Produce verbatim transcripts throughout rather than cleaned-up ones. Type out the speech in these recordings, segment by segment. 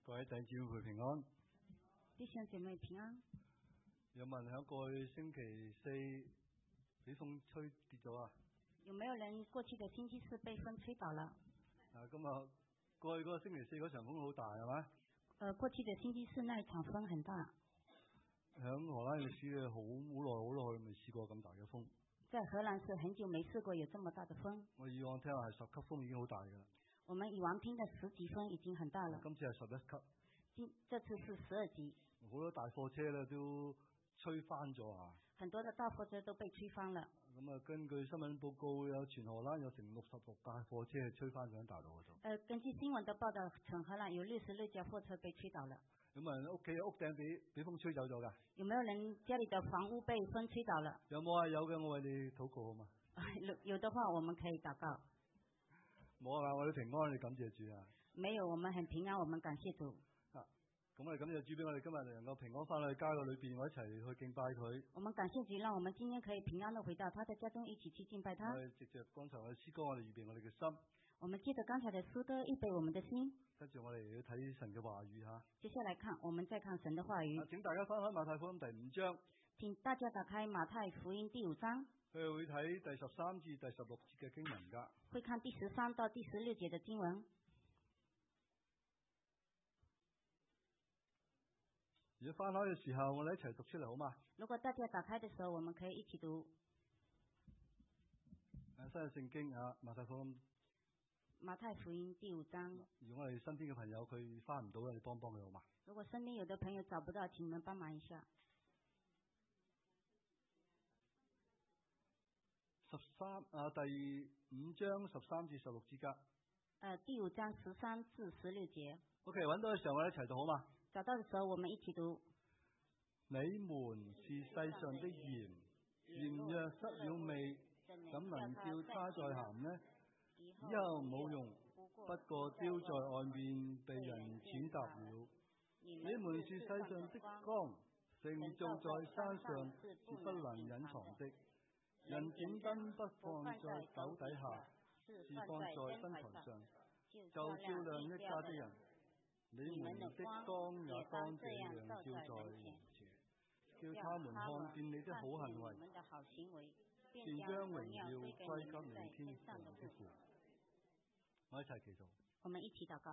各位弟兄姊妹平安， 弟兄姐妹平安。 有冇人喺過去星期四俾風吹跌咗啊？ 有沒有人過去的星期四被風吹倒了？ 啊，咁啊，過去嗰個星期四嗰場風好大係嘛？ 呃，過去的星期四那一場風很大。 喺荷蘭歷史嘅好好耐好耐未試過咁大嘅風。 在荷蘭是很久沒試過有這麼大的風。 我以往聽話係十級風已經好大㗎啦。 我們以往聽的十級風已經很大了。 今次係十一級。 今這次是十二級。 好多大貨車咧都吹翻咗啊！ 很多的大貨車都被吹翻了。 咁啊，根據新聞報告，有全荷蘭有成六十六架貨車係吹翻上大陸嗰度。 呃，根據新聞的報道，全荷蘭有六十六架貨車被吹倒了。 有冇人屋企屋頂俾俾風吹走咗㗎？ 有沒有人家裡的房屋被風吹倒了？ 有冇啊？有嘅，我為你禱告好嘛？ 有的話，我們可以禱告。 冇啊！我哋平安，你感謝主啊！ 沒有，我們很平安，我們感謝主。 啊，咁我哋感謝主俾我哋今日能夠平安翻去家嘅裏邊，我一齊去敬拜佢。 我們感謝主，讓我們今天可以平安的回到他的家中，一起去敬拜他。 我哋藉着剛才我哋詩歌，我哋預備我哋嘅心。 我們借着剛才的詩歌，預備我們的心。 跟住我哋要睇神嘅話語吓。 接下來看，我們再看神的話語。 啊，請大家翻開馬太福音第五章。 請大家打開馬太福音第五章。 佢會睇第十三至第十六節嘅經文噶。 會看第十三到第十六節的經文。 如果翻開嘅時候，我哋一齊讀出嚟好嗎？ 如果大家打開的時候，我們可以一起讀。 啊，新約聖經啊，馬太福音。 馬太福音第五章。 如果我哋身邊嘅朋友佢翻唔到，你幫幫佢好嗎？ 如果身邊有的朋友找不到，請你們幫忙一下。 十三啊，第五章十三至十六節噶。 呃，第五章十三至十六節。 OK，揾到嘅時候我哋一齊讀好嗎？ 找到嘅時候我們一起讀。 你們是世上的鹽，鹽若失了味，怎能叫它再鹹呢？以後冇用，不過丟在外面被人踐踏了。你們是世上的光，城造在山上是不能隱藏的。人點燈不放在斗底下，是放在燈台上，就照亮一家的人。你們的光也當這樣照在人前，叫他們看見你的好行為，便將榮耀歸給你天上的父。我一齊祈禱。 我們一起禱告。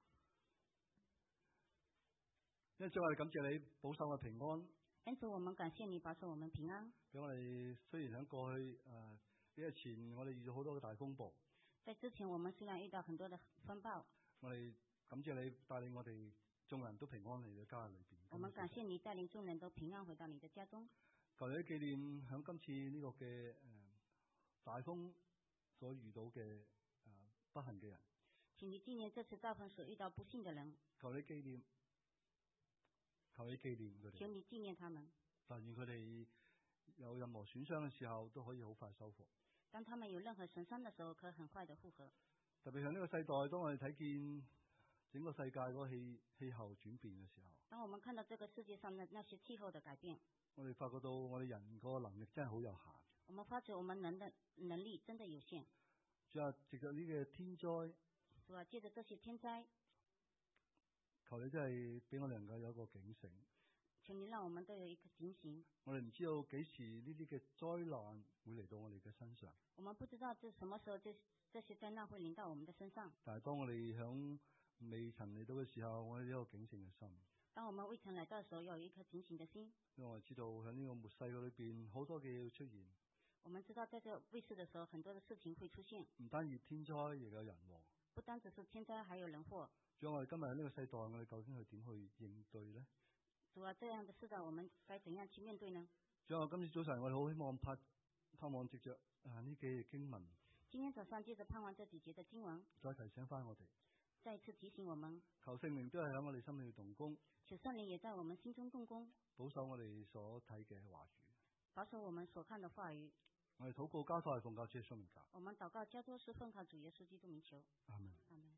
因主，我哋感謝你保守我平安。 因此，我們感謝你保守我們平安。 俾我哋雖然喺過去誒呢日前，我哋遇到好多嘅大風暴。 在之前，我們雖然遇到很多的風暴。 我哋感謝你帶領我哋眾人都平安嚟到家裏邊。 我們感謝你帶領眾人都平安回到你的家中。 求你紀念喺今次呢個嘅誒大風所遇到嘅誒不幸嘅人。 請你紀念這次大風所遇到不幸的人。 求你紀念，求你紀念佢哋。 求你紀念他們。 但願佢哋有任何損傷嘅時候都可以好快修復。 當他們有任何損傷的時候，可以很快的復合。 特別喺呢個世代，當我哋睇見整個世界嗰個氣氣候轉變嘅時候， 當我們看到這個世界上的那些氣候的改變， 我哋發覺到我哋人個能力真係好有限。 我們發覺我們人的能力真的有限。 主啊，藉着呢個天災， 主啊，借着這些天災， 求你真係俾我哋能夠有一個警醒。 求你讓我們都有一個警醒。 我哋唔知道幾時呢啲嘅災難會嚟到我哋嘅身上。 我們不知道這什麼時候這這些災難會臨到我們的身上。 但係當我哋響未曾嚟到嘅時候，我哋有一個警醒嘅心。 當我們未曾來到的時候，要有一顆警醒的心。 因為我知道喺呢個末世嘅裏邊，好多嘅嘢要出現。 我們知道在這未世的時候，很多的事情會出現。 唔單止天災，亦有人禍。 不單只是天災，還有人禍。 仲有我哋今日呢個世代，我哋究竟去點去應對呢？ 主啊，這樣的世代，我們該怎樣去面對呢？ 仲有今次早晨，我哋好希望盼盼望藉着啊呢幾頁經文。 今天早上接着盼望這幾節的經文， 再提醒翻我哋， 再一次提醒我們， 求聖靈都係喺我哋心裏動工， 求聖靈也在我們心中動工， 保守我哋所睇嘅話語， 保守我們所看的話語。 我哋禱告交託係奉靠主耶穌名求。 我們禱告交託是奉靠主耶穌基督名求。 阿門。 阿門。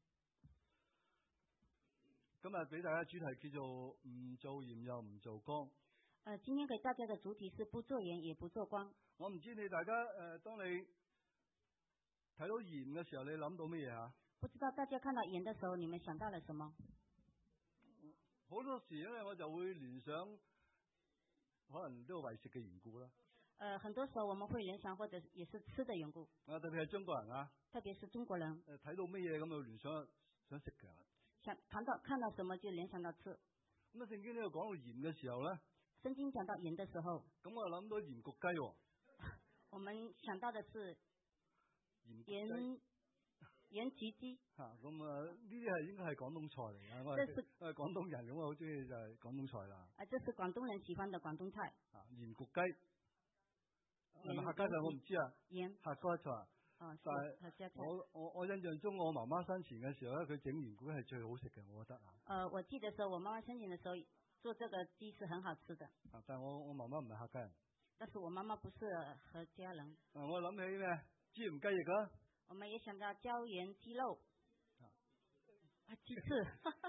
今日俾大家主題叫做唔做鹽又唔做光。 呃，今天給大家的主題是不做鹽也不做光。 我唔知你大家誒、呃，當你睇到鹽嘅時候，你諗到乜嘢啊？ 不知道大家看到鹽的時候，你們想到了什麼？ 好多時咧，我就會聯想，可能都係為食嘅緣故啦。 呃，很多時候我們會聯想，或者也是吃的緣故。 啊，特別係中國人啊。 特別是中國人。 誒，睇到乜嘢咁就聯想想食嘅。 想看到看到什麼就聯想到吃。 咁啊，聖經呢度講到鹽嘅時候咧。 聖經講到鹽的時候。 咁我諗到鹽焗雞喎。 我們想到的是鹽鹽鹽焗雞。嚇， 咁啊，呢啲係應該係廣東菜嚟嘅。我係我係廣東人，咁我好中意就係廣東菜啦。 啊，這是廣東人喜歡的廣東菜。 啊，鹽焗雞。係咪客家菜我唔知啊。 鹽。 客家菜。 哦， 但係我我我印象中，我媽媽生前嘅時候咧，佢整鹽焗雞係最好食嘅，我覺得啊。 呃，我記得時候，我媽媽生前嘅時候做這個雞是很好吃的。 啊，但係我我媽媽唔係客家人。 但是我媽媽不是客家人。 啊，我諗起咩？椒鹽雞翼啊。 我們也想到椒鹽雞肉。啊，啊雞翅。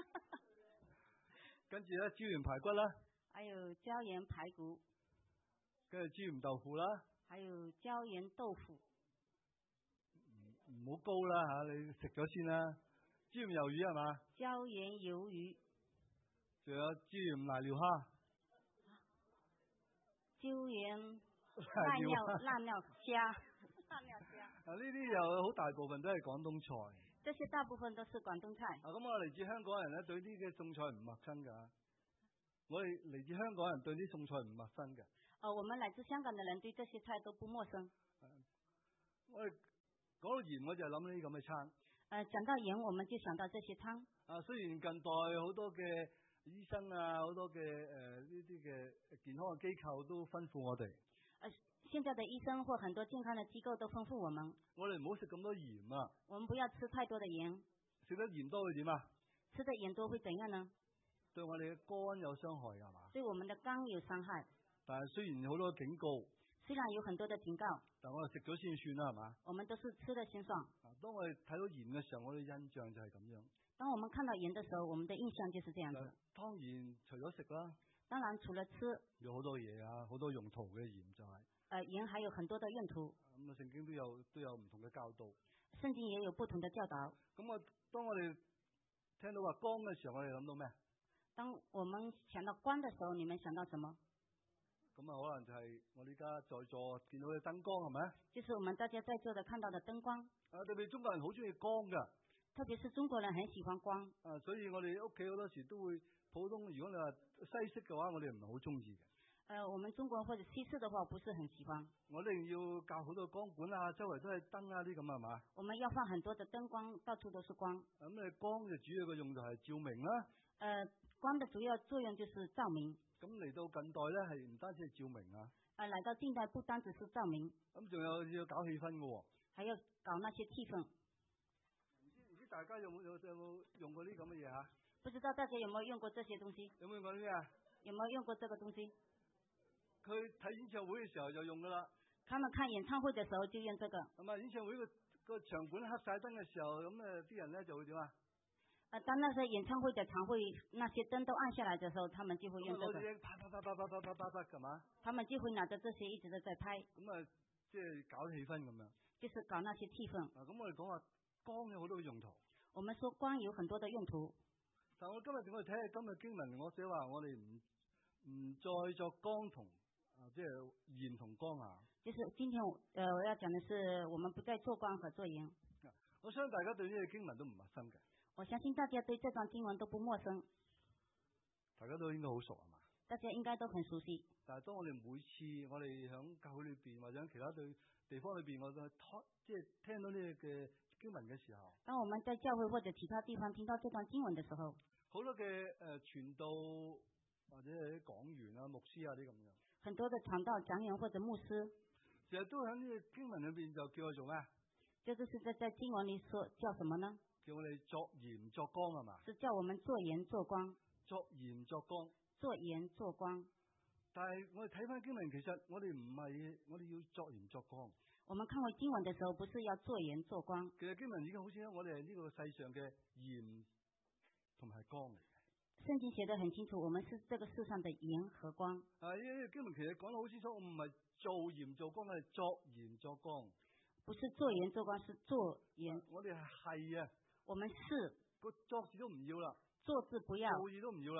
跟住咧，椒鹽排骨啦。 還有椒鹽排骨。 跟住椒鹽豆腐啦。 還有椒鹽豆腐。 唔好高啦嚇，你食咗先啦。椒鹽魷魚係嘛？ 椒鹽魷魚。 仲有椒鹽瀨尿蝦。 椒鹽瀨尿瀨尿蝦。瀨尿蝦。 啊，呢啲又好大部分都係廣東菜。 這些大部分都是廣東菜。 啊，咁我嚟自香港人咧，對呢啲餸菜唔陌生㗎。我哋嚟自香港人對啲餸菜唔陌生嘅。 哦，我們來自香港的人對這些菜都不陌生。 我哋講到鹽，我就諗呢啲咁嘅餐。 誒，講到鹽，我們就想到這些餐。 啊，雖然近代好多嘅醫生啊，好多嘅誒呢啲嘅健康嘅機構都吩咐我哋。 誒，現在的醫生或很多健康的機構都吩咐我們。 我哋唔好食咁多鹽啊。 我們不要吃太多的鹽。 食得鹽多會點啊？ 吃得鹽多會怎樣呢？ 對我哋嘅肝有傷害係嘛？ 對我們的肝有傷害。 但係雖然好多警告。 雖然有很多的警告， 但我哋食咗先算啦，係嘛？ 我們都是吃了先算。 當我哋睇到鹽嘅時候，我哋印象就係咁樣。 當我們看到鹽的時候，我們的印象就是這樣子。 當然除咗食啦， 當然除了吃， 有好多嘢啊，好多用途嘅鹽就係、是。 誒，鹽還有很多的用途。 咁啊，聖經都有都有唔同嘅教導。 聖經也有不同的教導。 咁啊，當我哋聽到話光嘅時候，我哋諗到咩？ 當我們想到光的時候，你們想到什麼？ 咁啊，可能就係我哋而家在座見到嘅燈光係咪？ 就是我們大家在座的看到的燈光。 啊，特別中國人好中意光噶。 特別是中國人很喜歡光。 啊，所以我哋屋企好多時都會普通，如果你話西式嘅話，我哋唔係好中意嘅。 誒、呃，我們中國人或者西式的話，不是很喜歡。 我哋要教好多光管啊，周圍都係燈啊啲咁係嘛？ 我們要放很多的燈光，到處都是光。 咁你光嘅主要嘅用途係照明啦。 誒、呃，光的主要作用就是照明。 咁嚟到近代咧，係唔單止係照明啊。 誒，嚟到近代不單止是照明。 咁仲有要搞氣氛嘅喎。 還要搞那些氣氛。 唔知唔知大家有冇有有冇用過呢咁嘅嘢嚇？ 不知道大家有冇用過這些東西？ 有冇用過呢啲啊？ 有冇用過這個東西？ 佢睇演唱會嘅時候就用噶啦。 他們看演唱會嘅時候就用這個。 咁啊，演唱會個個場館黑晒燈嘅時候，咁誒啲人咧就會點啊？ 啊，當那些演唱會嘅場會，那些燈都暗下來嘅時候，他們就會用這個。 啪啪啪啪啪啪啪啪啪咁嘛？ 他們就會拿着這些一直都在拍。 咁啊，即係搞氣氛咁樣。 就是搞那些氣氛。 啊，咁我哋講話光有好多嘅用途。 我們說光有很多的用途。 但我今日我哋睇下今日經文，我寫話我哋唔唔再作光同啊，即係鹽同光啊。 就是今天我，呃，我要講的是，我們不再做光和做鹽。 我相信大家對呢個經文都唔陌生嘅。 我相信大家對這段經文都不陌生。 大家都應該好熟係嘛？ 大家應該都很熟悉。 但係當我哋每次我哋響教會裏邊或者喺其他對地方裏邊，我哋即係聽到呢個嘅經文嘅時候， 當我們在教會或者其他地方聽到這段經文嘅時候， 好多嘅誒傳道或者係啲講員啊、牧師啊啲咁樣， 很多嘅傳道講員或者牧師， 其實都喺呢個經文裏邊就叫我做咩？ 這就是在在經文裏說叫什麼呢？ 叫我哋作鹽作光係嘛？ 是叫我們做鹽做光。 作鹽作光。 做鹽做光。 但係我哋睇翻經文，其實我哋唔係我哋要作鹽作光。 我們看回經文的時候，不是要做鹽做光。 其實經文已經好清楚，我哋係呢個世上嘅鹽同埋光嚟嘅。 聖經寫得很清楚，我們是這個世上的鹽和光。 啊，呢個經文其實講得好清楚，我唔係做鹽做光，係作鹽作光。 不是做鹽做光，是做鹽。 我哋係係啊。 我們是。 個作字都唔要啦。 做字不要。 做字都唔要啦。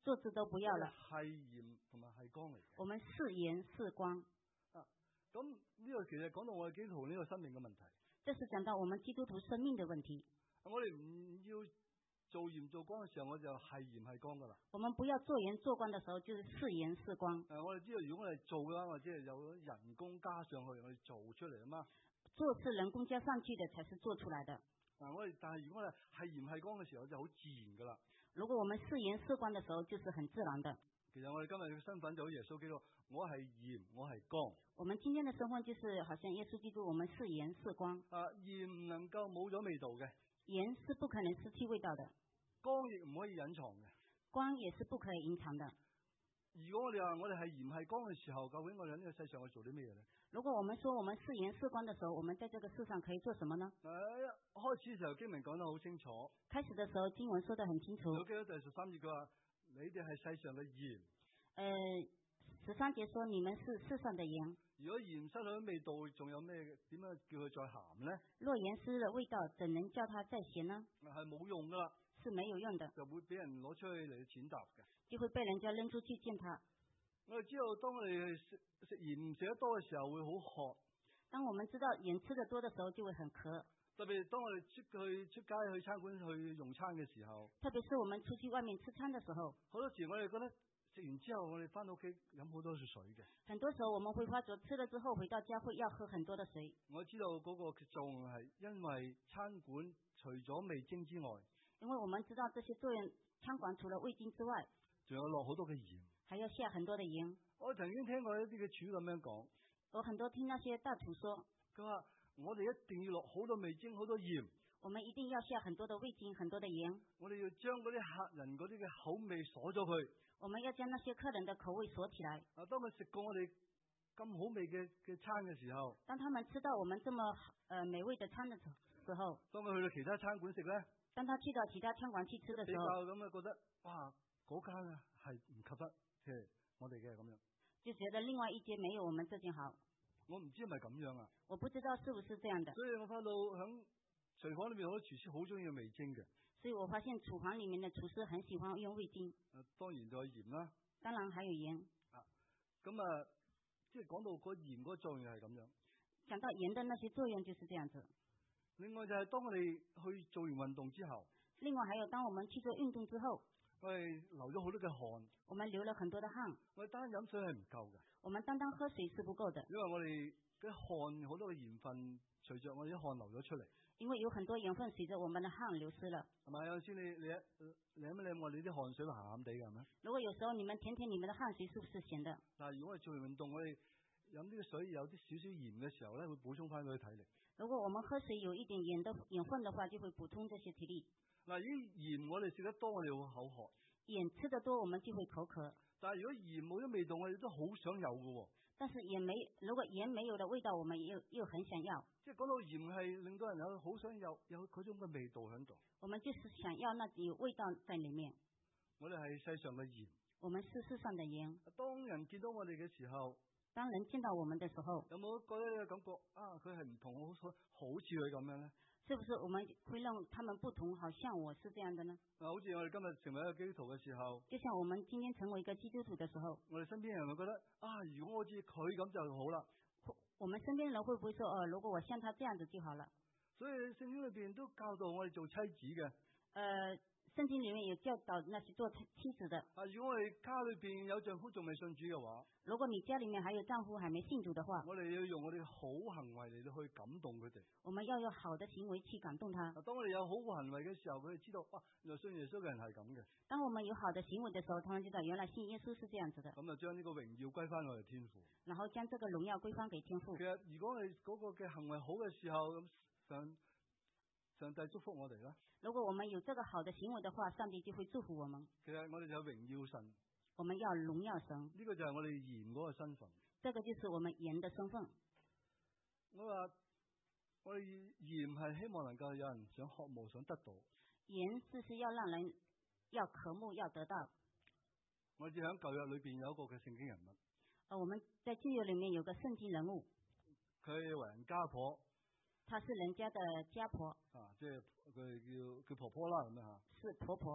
做字都不要了。 係鹽同埋係光嚟嘅。 我們是鹽是光。 啊，咁呢個其實講到我哋基督徒呢個生命嘅問題。 這是講到我們基督徒生命的問題。 我哋唔要做鹽做光嘅時候，我就係鹽係光噶啦。 我們不要做鹽做光的時候，就是是鹽是光。 誒、啊，我哋知道如果我哋做嘅話，或者係有人工加上去，我哋做出嚟啊嘛。做是人工加上去的，才是做出來的。 啊，我哋但係如果我哋係鹽係光嘅時候，就好自然噶啦。 如果我們是鹽是光的時候，就是很自然的。 其實我哋今日嘅身份就好似耶穌基督，我係鹽，我係光。 我們今天的身份就是好像耶穌基督，我們是鹽是光。 啊，鹽唔能夠冇咗味道嘅。 鹽是不可能失去味道的。 光亦唔可以隱藏嘅。 光也是不可以隱藏的。 如果我哋話我哋係鹽係光嘅時候，究竟我哋喺呢個世上去做啲咩嘢咧？ 如果我們說我們是鹽是光的時候，我們在這個世上可以做什麼呢？ 誒、啊，開始嘅時候經文講得好清楚。 開始的時候經文說得很清楚。 有記得第十三節佢話：你哋係世上嘅鹽。 誒，十三節說你們是世上的鹽。 如果鹽失去味道，仲有咩點樣叫佢再鹹咧？ 若鹽失了味道，怎能叫它再鹹呢？ 係冇用噶啦。 是沒有用的。就會俾人攞出去嚟踐踏嘅。 就會被人家扔出去踐踏。 我哋知道，當我哋食食鹽食得多嘅時候，會好渴。 當我們知道鹽吃得多的時候，就會很渴。 特別當我哋出去出街去餐館去用餐嘅時候。 特別是我們出去外面吃餐的時候。 好多時我哋覺得食完之後，我哋翻到屋企飲好多水嘅。 很多時候我們會發覺吃了之後回到家會要喝很多的水。 我知道嗰個作用係因為餐館除咗味精之外。 因為我們知道這些作用，餐館除了味精之外， 仲有落好多嘅鹽， 還要下很多的鹽。 我曾經聽過一啲嘅廚咁樣講， 我很多聽那些大廚說， 佢話我哋一定要落好多味精，好多鹽。 我們一定要下很多的味精，很多的鹽。 我哋要將嗰啲客人嗰啲嘅口味鎖咗佢。我們要將那些客人的口味鎖起來。 啊，當佢食過我哋咁好味嘅嘅餐嘅時候， 當他們吃到我們這麼呃美味的餐的時候， 當佢去到其他餐館食咧。 當他去到其他餐館去吃的時候， 比較咁啊覺得哇嗰間啊係唔及得即係我哋嘅咁樣， 就覺得另外一間沒有我們這間好。 我唔知係咪咁樣啊？ 我不知道是不是這樣的。 所以我發到響廚房裏面好多廚師好中意用味精嘅。 所以我發現廚房裏面的廚師很喜歡用味精。 啊，當然就係鹽啦。 當然還有鹽。 啊，咁啊，即係講到個鹽嗰個作用係咁樣。 講到鹽的那些作用就是這樣子。 另外就係當我哋去做完運動之後， 另外還有當我們去做運動之後， 我哋流咗好多嘅汗， 我們流了很多的汗， 我哋單飲水係唔夠嘅， 我們單單喝水是不夠的， 因為我哋嘅汗好多嘅鹽分隨着我哋啲汗流咗出嚟， 因為有很多鹽分隨着我們的汗流失了。 係咪？有陣時你你你諗諗我哋啲汗水鹹鹹地嘅係咪？ 如果有時候你們舔舔你們的汗水是不是鹹的？ 嗱，如果我哋做完運動，我哋飲呢個水有啲少少鹽嘅時候咧，會補充翻佢嘅體力。 如果我們喝水有一點鹽的鹽分的話，就會補充這些體力。 嗱，依鹽我哋食得多，我哋會口渴。 鹽吃得多，我們就會口渴。 但係如果鹽冇咗味道，我哋都好想有嘅。 但是鹽沒，如果鹽沒有的味道，我們又又很想要。 即係講到鹽係令到人有好想有有嗰種嘅味道喺度。 我們就是想要那有味道在裏面。 我哋係世上嘅鹽。 我們是世上的鹽。 當人見到我哋嘅時候， 當人見到我們的時候， 有冇覺得呢個感覺啊？佢係唔同，好好似佢咁樣咧？ 是不是我們會讓他們不同，好像我是這樣的呢？ 啊，好似我哋今日成為一個基督徒嘅時候， 就像我們今天成為一個基督徒的時候， 我哋身邊人會覺得啊，如果我似佢咁就好啦。 我們身邊人會不會說，哦、呃，如果我像他這樣子就好了？ 所以聖經裏邊都教導我哋做妻子嘅。 呃。聖經裏面有教導那些做妻子的。 啊，如果我哋家裏邊有丈夫仲未信主嘅話， 如果你家裏面還有丈夫還沒信主的話， 我哋要用我哋嘅好行為嚟到去感動佢哋。 我們要用好的行為去感動他。 當我哋有好行為嘅時候，佢哋知道，哇，原來信耶穌嘅人係咁嘅。 當我們有好的行為的時候，他們知道原來信耶穌是這樣子的。 咁就將呢個榮耀歸翻我哋天父。 然後將這個榮耀歸翻給天父。 其實如果我哋嗰個嘅行為好嘅時候，咁上上帝祝福我哋啦。 如果我們有這個好的行為的話，上帝就會祝福我們。 其實我哋就有榮耀神。 我們要榮耀神。 呢個就係我哋鹽嗰個身份。 這個就是我們鹽的身份。 我話我哋鹽係希望能夠有人想渴慕想得到。 鹽就是要讓人要渴慕要得到。 我哋喺舊約裏邊有一個嘅聖經人物。 啊，我們在舊約裏面有個聖經人物。 佢為人家婆。 她是人家的家婆。 啊，即係佢叫叫婆婆啦咁樣吓。 是婆婆。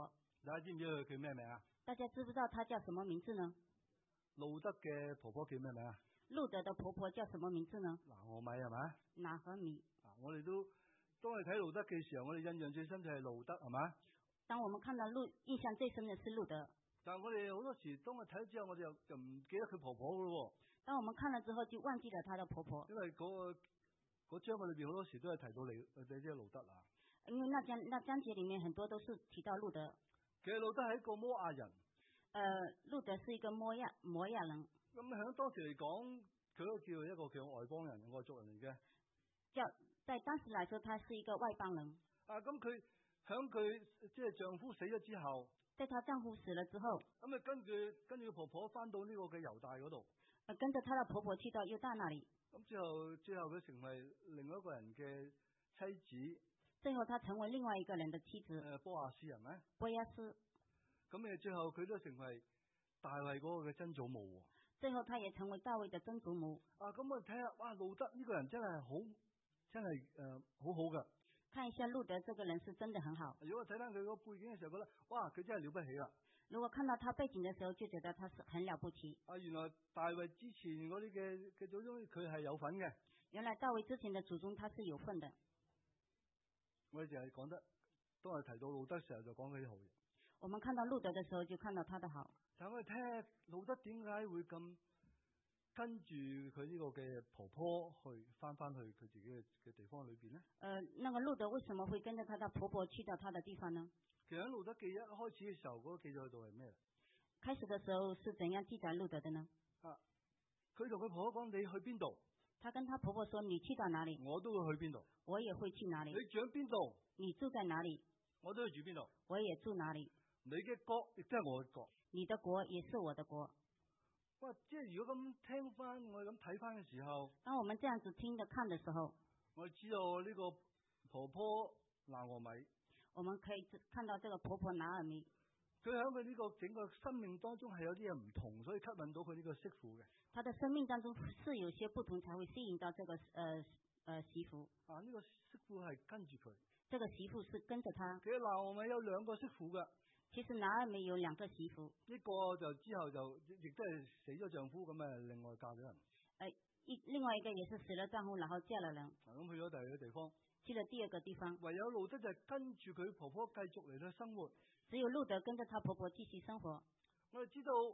大家知唔知佢叫咩名啊？ 大家知不知道她叫什麼名字呢？ 路德嘅婆婆叫咩名啊？ 路德的婆婆叫什麼名字呢？ 拿俄米係咪？ 拿俄米。 啊，我哋都當我哋睇路德嘅時候，我哋印象最深就係路德係嘛？ 當我們看到路，印象最深的是路德。 但係我哋好多時當我睇咗之後，我哋又就唔記得佢婆婆噶咯。 當我們看了之後，就忘記了她的婆婆。 因為嗰、那個嗰章嘅裏邊好多時都係提到你，或者即係路德啊。 因為那章那章節裡面很多都是提到路德。 其實路德係一個摩亞人。誒、 呃，路德是一個摩亞摩亞人。 咁喺當時嚟講，佢都叫一個叫外邦人、外族人嚟嘅。 叫在當時來說，他是一個外邦人。 啊，咁佢響佢即係丈夫死咗之後， 在她丈夫死了之後， 咁啊跟住跟住婆婆翻到呢個嘅猶大嗰度。 誒，跟着她的婆婆去到猶大那裡。 咁之後之後佢成為另外一個人嘅妻子。 最後，她成為另外一個人的妻子。 誒，波亞斯人咩？ 波亞斯。 咁誒，最後佢都成為大衛嗰個嘅曾祖母。 最後，她也成為大衛的曾祖母。 啊，咁我睇下，哇，路德呢個人真係好，真係誒、呃、好好噶。 看一下路德這個人是真的很好。 如果睇翻佢個背景嘅時候，覺得哇，佢真係了不起啦。 如果看到他背景嘅時候，就覺得他是很了不起。 啊，原來大衛之前嗰啲嘅嘅祖宗佢係有份嘅。 原來大衛之前嘅祖宗他是有份的。 我哋淨係講得，當我提到路德嘅時候就講佢啲好嘢。 我們看到路德嘅時候就看到他的好。 但係我哋睇下路德點解會咁跟住佢呢個嘅婆婆去翻翻去佢自己嘅嘅地方裏邊呢？誒、 呃，那個路德為什麼會跟着他的婆婆去到他的地方呢？ 其實喺路德記一開始嘅時候，嗰、那個記載度係咩？ 開始嘅時候是怎樣記載路德的呢？ 啊，佢同佢婆婆講：你去邊度？ 他跟他婆婆說：你去到哪裡？ 我都會去邊度。 我也會去哪裡。 你住喺邊度？ 你住在哪裡？ 我都要住邊度。 我也住哪裡。 你嘅國亦都係我嘅國。 你的國也是我的國。 哇！即係如果咁聽翻，我哋咁睇翻嘅時候， 當我們這樣子聽着看嘅時候， 我知道呢個婆婆拿俄米， 我們可以看到這個婆婆拿俄米， 佢喺佢呢個整個生命當中係有啲嘢唔同，所以吸引到佢呢個媳婦嘅。 她的生命當中是有些不同，才會吸引到這個呃呃媳婦。 啊，呢、這個媳婦係跟住佢。 這個媳婦是跟着她。 其實拿俄米有兩個媳婦嘅。 其實拿俄米有兩個媳婦。 一個就之後就亦都係死咗丈夫咁啊，另外嫁咗人。 誒，一另外一個也是死了丈夫，然後嫁了人。 啊，咁去咗第二個地方。 去了第二個地方。 唯有路德就係跟住佢婆婆繼續嚟到生活。 只有路德跟着他婆婆繼續生活。 我哋知道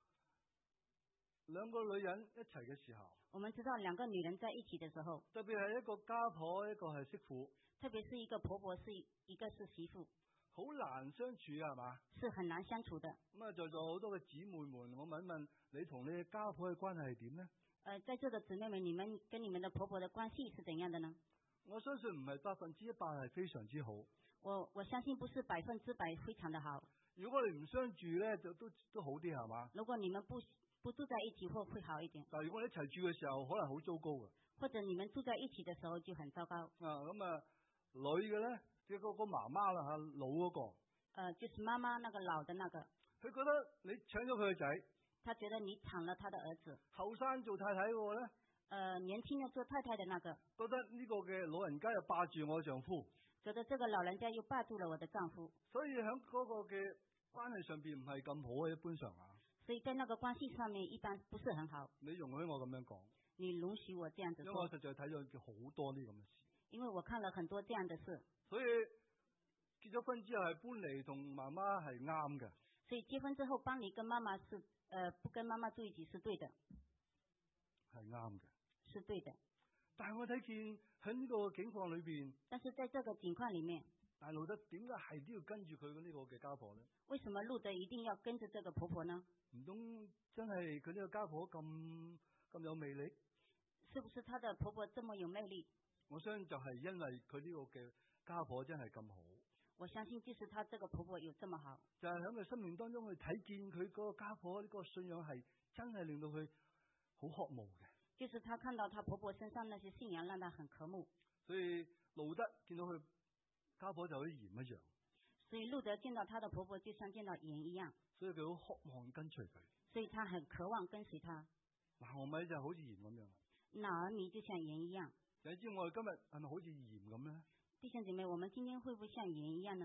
兩個女人一齊嘅時候， 我們知道兩個女人在一起嘅時候， 特別係一個家婆，一個係媳婦， 特別是一個婆婆，是一個是媳婦， 好難相處啊，係嘛？ 是很難相處的。 咁啊，在座好多嘅姊妹們，我問一問你同你嘅家婆嘅關係係點呢？ 誒、呃，在座的姊妹們，你們跟你們的婆婆的關係是怎樣的呢？ 我相信唔係百分之一百係非常之好。 我我相信不是百分之百非常的好。 如果你唔相住咧，就都都好啲係嘛？ 如果你們不不住在一起，會會好一點。 但係如果你一齊住嘅時候，可能好糟糕嘅。 或者你們住在一起嘅時候就很糟糕。 啊，咁啊，女嘅咧，即係嗰個媽媽啦吓，老嗰個。誒、 呃，就是媽媽那個老的那個。 佢覺得你搶咗佢嘅仔。 他覺得你搶了他的兒子。 後生做太太嗰個咧？誒、 呃，年輕嘅做太太嘅那個。 覺得呢個嘅老人家又霸住我嘅丈夫。 覺得這個老人家又霸住了我的丈夫。 所以喺嗰個嘅關係上邊唔係咁好嘅，一般上啊。 所以在那個關係上面一般不是很好。 你容許我咁樣講。 你容許我這樣子說。 因為我實在睇咗好多呢咁嘅事。 因為我看了很多這樣的事。 所以結咗婚之後係搬嚟同媽媽係啱嘅。 所以結婚之後搬離跟媽媽是，呃，不跟媽媽住一起是對的。 係啱嘅。 是對的。 但係我睇見喺呢個境況裏邊。 但是在這個境況裏面。 但路德點解係都要跟住佢嘅呢個嘅家婆呢？ 為什麼路德一定要跟着這個婆婆呢？ 唔通真係佢呢個家婆咁咁有魅力？ 是不是她的婆婆這麼有魅力？ 我相信就係因為佢呢個嘅家婆真係咁好。 我相信就是她這個婆婆有這麼好。 就係喺佢生命當中去睇見佢嗰個家婆呢個信仰係真係令到佢好渴慕嘅。 就是她看到她婆婆身上那些信仰，讓她很渴慕。 所以路德見到佢家婆就好似鹽一樣。 所以路德見到她的婆婆就像見到鹽一樣。 所以佢好渴望跟隨佢。 所以他很渴望跟隨她。 拿俄米就好似鹽咁樣。 拿俄米就像鹽一樣。 你知我哋今日係咪好似鹽咁咧？ 弟兄姐妹，我們今天會不會像鹽一樣呢？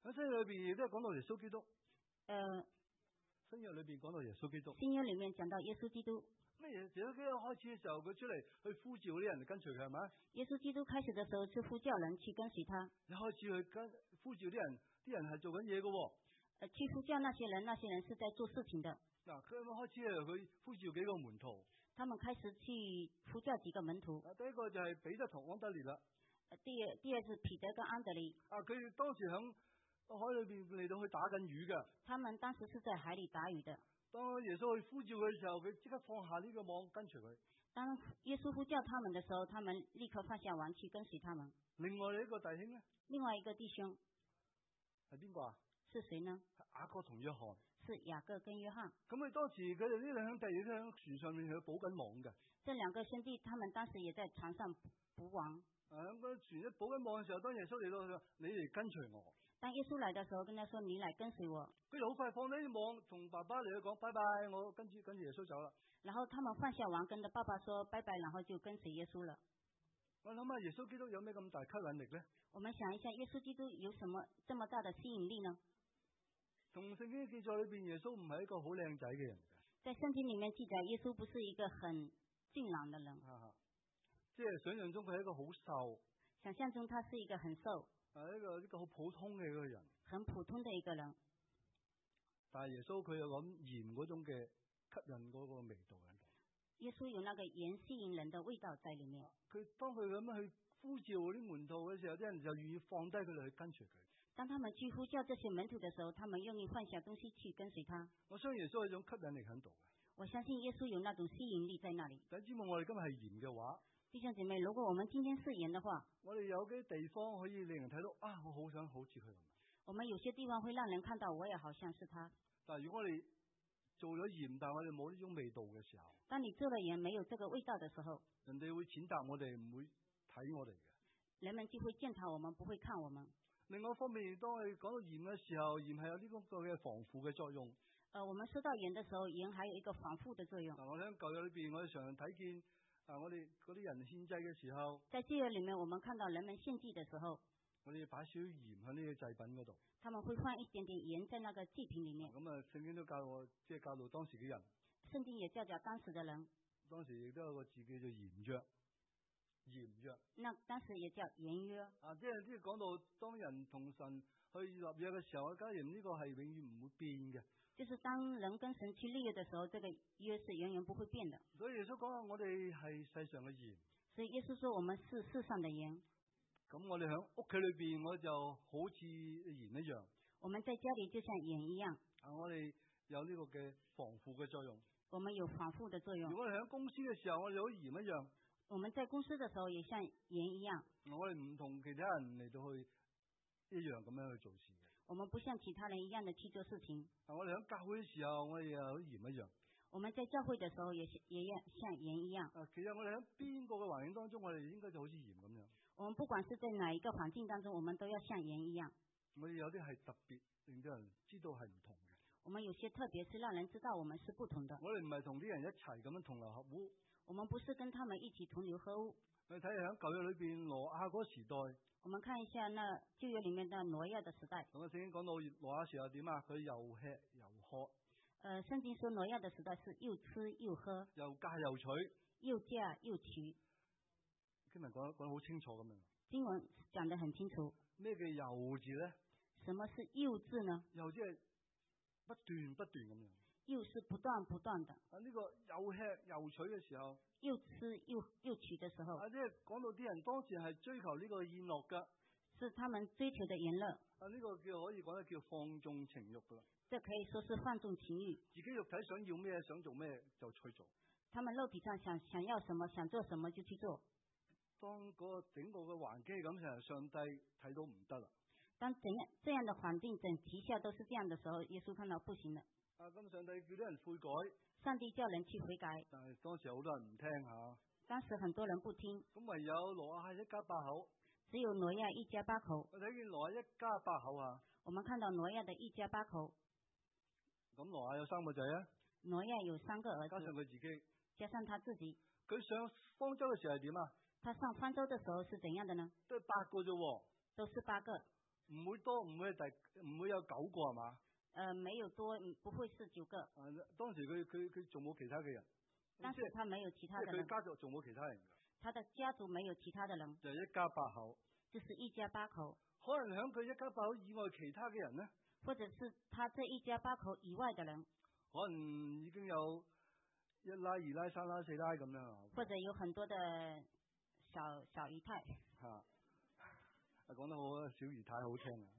喺新約裏邊亦都係講到耶穌基督。 呃， 新約裏邊講到耶穌基督。 新約裡面講到耶穌基督。 咩嘢？耶穌基督開始嘅時候，佢出嚟去呼召啲人嚟跟隨佢，係咪？ 耶穌基督開始嘅時候是呼叫人去跟隨他。 一開始去跟呼召啲人，啲人係做緊嘢嘅喎。 呃，去呼叫那些人，那些人是在做事情的。 嗱，佢開始係佢呼召幾個門徒。 他們開始去呼叫幾個門徒。 第一個就係彼得同安德烈啦。 第二第二是彼得跟安德烈。 啊，佢哋當時響海裏邊嚟到去打緊魚嘅。 他們當時是在海裏打魚的。 當耶穌去呼召佢嘅時候，佢即刻放下呢個網跟隨佢。 當耶穌呼叫他們的時候，他們立刻放下網去跟隨他們。 另外一個弟兄呢？ 另外一個弟兄係邊個啊？ 是誰呢？ 係雅各同約翰。 是雅各跟約翰。 咁佢當時佢哋呢兩兄弟亦都喺船上面去補緊網嘅。 這兩個兄弟，他們當時也在船上補網。 啊，咁個船一補緊網嘅時候，當耶穌嚟到，佢話：你嚟跟隨我。 當耶穌來的時候，跟他說：你來跟隨我。 佢就好快放低啲網，同爸爸嚟去講拜拜，我跟住跟住耶穌走啦。 然後他們放下網，跟着爸爸說拜拜，然後就跟隨耶穌了。 我諗下耶穌基督有咩咁大吸引力咧？ 我們想一下，耶穌基督有什麼這麼大的吸引力呢？ 從聖經記載裏邊，耶穌唔係一個好靚仔嘅人。 在聖經裡面記載，耶穌不是一個很俊朗的人。 啊，即係想象中佢係一個好瘦。 想象中他是一個很瘦。 係一個一個好普通嘅一個人。 很普通的一個人。 但係耶穌佢有咁鹽嗰種嘅吸引嗰個味道喺度。 耶穌有那個鹽吸引人的味道在裡面。 佢當佢咁樣去呼召啲門徒嘅時候，啲人就願意放低佢哋去跟隨佢。 當他們去呼叫這些門徒的時候，他們願意放下東西去跟隨他。 我相信耶穌有一種吸引力喺度。 我相信耶穌有那種吸引力在那裡。 但係，希望我哋今日係鹽嘅話， 弟兄姐妹，如果我們今天是鹽的話， 我哋有啲地方可以令人睇到啊，我好想好似佢咁。 我們有些地方會讓人看到，我也好像是他。 但係如果我哋做咗鹽，但係我哋冇呢種味道嘅時候， 當你做了鹽沒有這個味道的時候， 人哋會踐踏我哋，唔會睇我哋嘅。 人們就會踐踏我們，不會看我們。 另外一方面，當我哋講到鹽嘅時候，鹽係有呢個嘅防腐嘅作用。 呃，我們說到鹽的時候，鹽還有一個防腐的作用。 嗱，我喺舊約裏邊，我哋常常睇見啊，我哋嗰啲人獻祭嘅時候， 在舊約裡面，我們看到人們獻祭的時候， 我哋擺少少鹽喺呢個祭品嗰度。 他們會放一點點鹽在那個祭品裡面。 咁啊，聖經都教我，即係教導當時嘅人。 聖經也教教當時的人。 當時亦都有個字叫做鹽約。鹽約。 那當時也叫鹽約。 啊，即係即係講到當人同神去立約嘅時候，加鹽呢個係永遠唔會變嘅。 就是當人跟神去立約的時候，這個約是永遠不會變的。 所以耶穌講話，我哋係世上嘅鹽。 所以耶穌說，我們是世上的鹽。 咁我哋喺屋企裏邊，我就好似鹽一樣。 我們在家裡就像鹽一樣。 啊，我哋有呢個嘅防腐嘅作用。 我們有防腐的作用。 如果我哋喺公司嘅時候，我哋好似鹽一樣。 我們在公司的時候也像鹽一樣。 我哋唔同其他人嚟到去一樣咁樣去做事。 我們不像其他人一樣的去做事情。 啊，我哋喺教會嘅時候，我哋又好似鹽一樣。 我們在教會的時候也也一樣像鹽一樣。 啊，其實我哋喺邊個嘅環境當中，我哋應該就好似鹽咁樣。 我們不管是在哪一個環境當中，我們都要像鹽一樣。 我哋有啲係特別令到人知道係唔同嘅。 我們有些特別是讓人知道我們是不同的。 我哋唔係同啲人一齊咁樣同流合污。 我們不是跟他們一起同流合污。 你睇下喺舊約裏邊挪亞嗰個時代。 我們看一下那舊約裡面的挪亞的時代。 咁啊，聖經講到挪亞時候點啊？佢又吃又喝。 呃，聖經說挪亞的時代是又吃又喝。 又嫁又娶。 又嫁又娶。 經文講講得好清楚咁樣。 經文講得很清楚。 咩叫又字咧？ 什麼是又字呢？ 又即係不斷不斷咁樣。 又是不斷不斷的。 啊，呢個又吃又娶嘅時候。 又吃又又娶的時候。 啊，即係講到啲人當時係追求呢個宴樂噶。 是他們追求的宴樂。 啊，呢個叫可以講得叫放縱情慾噶啦。 這可以說是放縱情慾。 自己肉體想要咩，想做咩就去做。 他們肉體上想想要什麼，想做什麼就去做。 當嗰個整個嘅環境咁，成日上帝睇到唔得啦。 當怎樣這樣的環境整體下都是這樣的時候，耶穌看到不行了。 啊，咁上帝叫啲人悔改。 上帝叫人去悔改。 但係當時好多人唔聽下。 當時很多人不聽。 咁唯有挪亞一家八口。 只有挪亞一家八口。 我睇見挪亞一家八口啊。 我們看到挪亞的一家八口。 咁挪亞有三個仔啊。 挪亞有三個兒子。 加上佢自己。 加上他自己。 佢上方舟嘅時候係點啊？ 他上方舟的時候是怎樣的呢？ 都係八個啫喎。 都是八個。 唔會多，唔會係第，唔會有九個係嘛？ 呃，沒有多，不會是九個。 啊，當時佢佢佢仲冇其他嘅人。 當時他沒有其他的人。 佢家族仲冇其他人㗎。 他的家族沒有其他的人。 就係一家八口。 就是一家八口。 可能響佢一家八口以外其他嘅人呢？ 或者是他這一家八口以外的人。 可能已經有一奶、二奶、三奶、四奶咁樣。 或者有很多的小小姨太。 嚇、啊，講得好啊，小姨太好聽啊。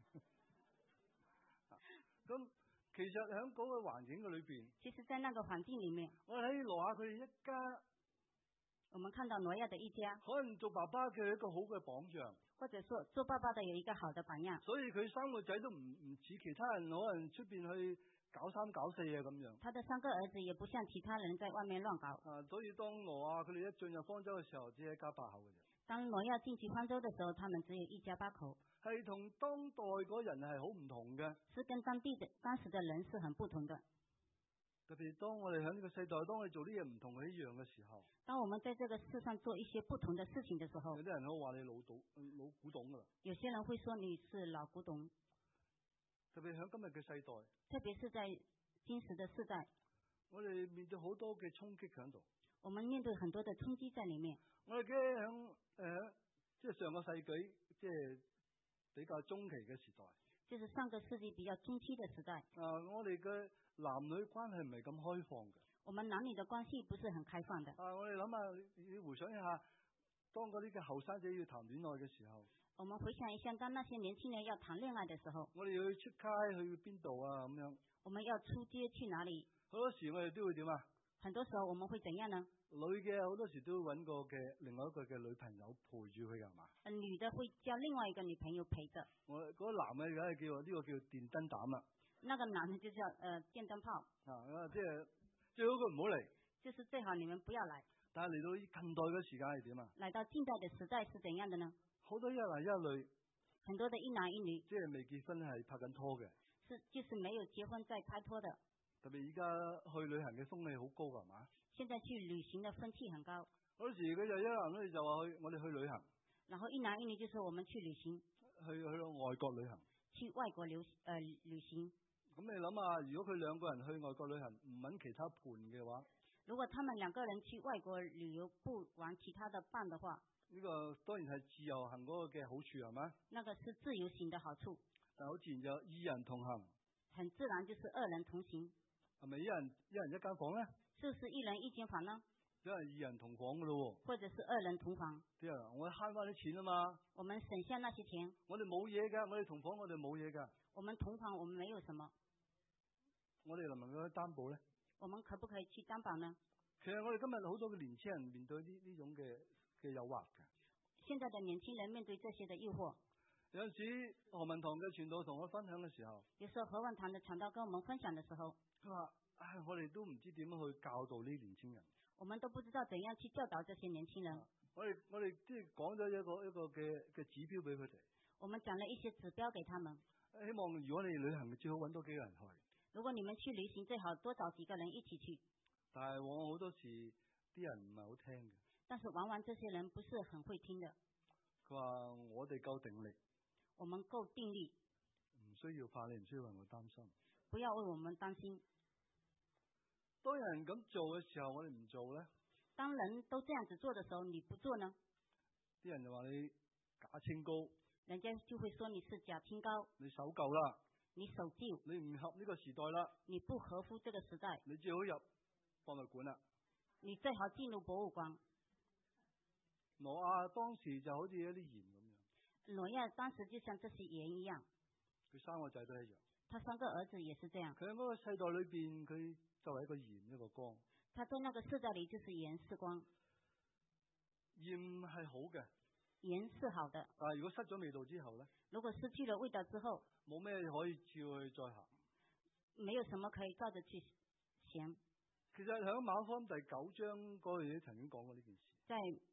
咁其實喺嗰個環境嘅裏邊， 其實在那個環境裡面， 我睇挪亞佢哋一家， 我們看到挪亞的一家， 可能做爸爸嘅一個好嘅榜樣， 或者說做爸爸的有一個好的榜樣， 所以佢三個仔都唔唔似其他人，可能出邊去搞三搞四啊咁樣。 他的三個兒子也不像其他人在外面亂搞。 啊，所以當挪亞佢哋一進入方舟嘅時候，只係一家八口嘅啫。 當挪亞進去方舟的時候，他們只有一家八口。 係同當代嗰人係好唔同嘅， 是跟當地的當時的人是很不同的。 特別當我哋喺呢個世代，當我哋做啲嘢唔同嘅一樣嘅時候， 當我們在這個世上做一些不同的事情的時候， 有啲人都話你老賭老古董噶啦。 有些人會說你是老古董。 特別喺今日嘅世代， 特別是在今時的世代， 我哋面對好多嘅衝擊喺度。 我們面對很多的衝擊在裡面。 我哋記得喺誒，即係上個世紀，即係比較中期嘅時代， 就是上個世紀比較中期的時代。 啊，我哋嘅男女關係唔係咁開放嘅。 我們男女的關係不是很開放的。 啊，我哋諗下，你回想一下，當嗰啲嘅後生仔要談戀愛嘅時候， 我們回想一下，當那些年輕人要談戀愛的時候， 我哋要去出街去邊度啊咁樣。 我們要出街去哪裡？ 好多時我哋都會點啊？ 很多時候我們會怎樣呢？ 女嘅好多時都會揾個嘅另外一個嘅女朋友陪住佢㗎嘛。 女的會叫另外一個女朋友陪着。 我嗰、那個男嘅梗係叫呢、這個叫電燈膽啦。 那個男的就叫呃電燈泡。 啊，即係最好佢唔好嚟。 就是最好你們不要來。 但係嚟到近代嘅時間係點啊？ 來到近代嘅時代是怎樣的呢？ 好多一男一女。 很多的一男一女。 即係未結婚係拍緊拖嘅。 是就是沒有結婚在拍拖的。 特別而家去旅行嘅風氣好高係嘛？ 現在去旅行的風氣很高。 嗰時佢就一男一女就話去我哋去旅行。 然後一男一女就說我們去旅行。 去去到外國旅行。 去外國旅呃旅行。 咁你諗下，如果佢兩個人去外國旅行唔揾其他伴嘅話， 如果他們兩個人去外國旅遊不玩其他的伴的話， 呢個當然係自由行嗰個嘅好處係咪？ 那個是自由行的好處。 但好自然就二人同行。 很自然就是二人同行。 係咪一人一人一間房咧？ 是不是一人一間房呢？ 即係二人同房噶咯喎。 或者是二人同房。 啲人我慳翻啲錢啊嘛。 我們省下那些錢。 我哋冇嘢噶，我哋同房我哋冇嘢噶。 我們同房我們沒有什麼。 我哋能唔能夠去擔保咧？ 我們可不可以去擔保呢？ 其實我哋今日好多嘅年輕人面對呢呢種嘅嘅誘惑嘅。 現在的年輕人面對這些的誘惑。 有陣時何文堂嘅傳道同我分享嘅時候， 有時候何文堂嘅傳道跟我們分享嘅時候， 佢話：唉，我哋都唔知點樣去教導呢啲年輕人。 我們都不知道怎樣去教導這些年輕人。 我哋我哋即係講咗一個一個嘅嘅指標俾佢哋。 我們講了一些指標給他們。 希望如果你旅行最好揾多幾個人去。 如果你們去旅行，最好多找幾個人一起去。 但係往往好多時啲人唔係好聽嘅。 但是往往這些人不是很會聽的。 佢話：我哋夠定力。 我們夠定力。 唔需要怕，你唔需要為我擔心。 不要為我們擔心。 當人咁做嘅時候，我哋唔做咧。 當人都這樣子做的時候，你不做呢？ 啲人就話你假清高。 人家就會說你是假清高。 你守舊啦。 你守舊。 你唔合呢個時代啦。 你不合乎這個時代。 你最好入博物館啦。 你最好進入博物館。 挪亞當時就好似一啲鹽咁樣。 挪亞當時就像這些鹽一樣。 佢三個仔都一樣。 他三個兒子也是這樣。 佢喺嗰個世代裏邊，佢作為一個鹽一個光。 他在那個世代裏就是鹽是光。 鹽係好嘅。 鹽是好的。 但係如果失咗味道之後咧？ 如果失去了味道之後， 冇咩可以照去再行。 沒有什麼可以照着去行。 其實喺馬可福音第九章嗰度已經曾經講過呢件事。 在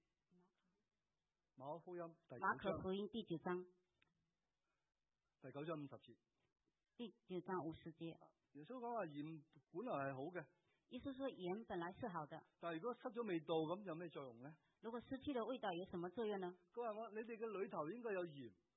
馬可福音第馬可福音第九章。 第九章五十節。 第九章五十節。 耶穌講話鹽本來係好嘅。 耶穌說鹽本來是好的。 但係如果失咗味道，咁有咩作用咧？ 如果失去了味道，有什麼作用呢？ 佢話我你哋嘅裏頭應該有鹽。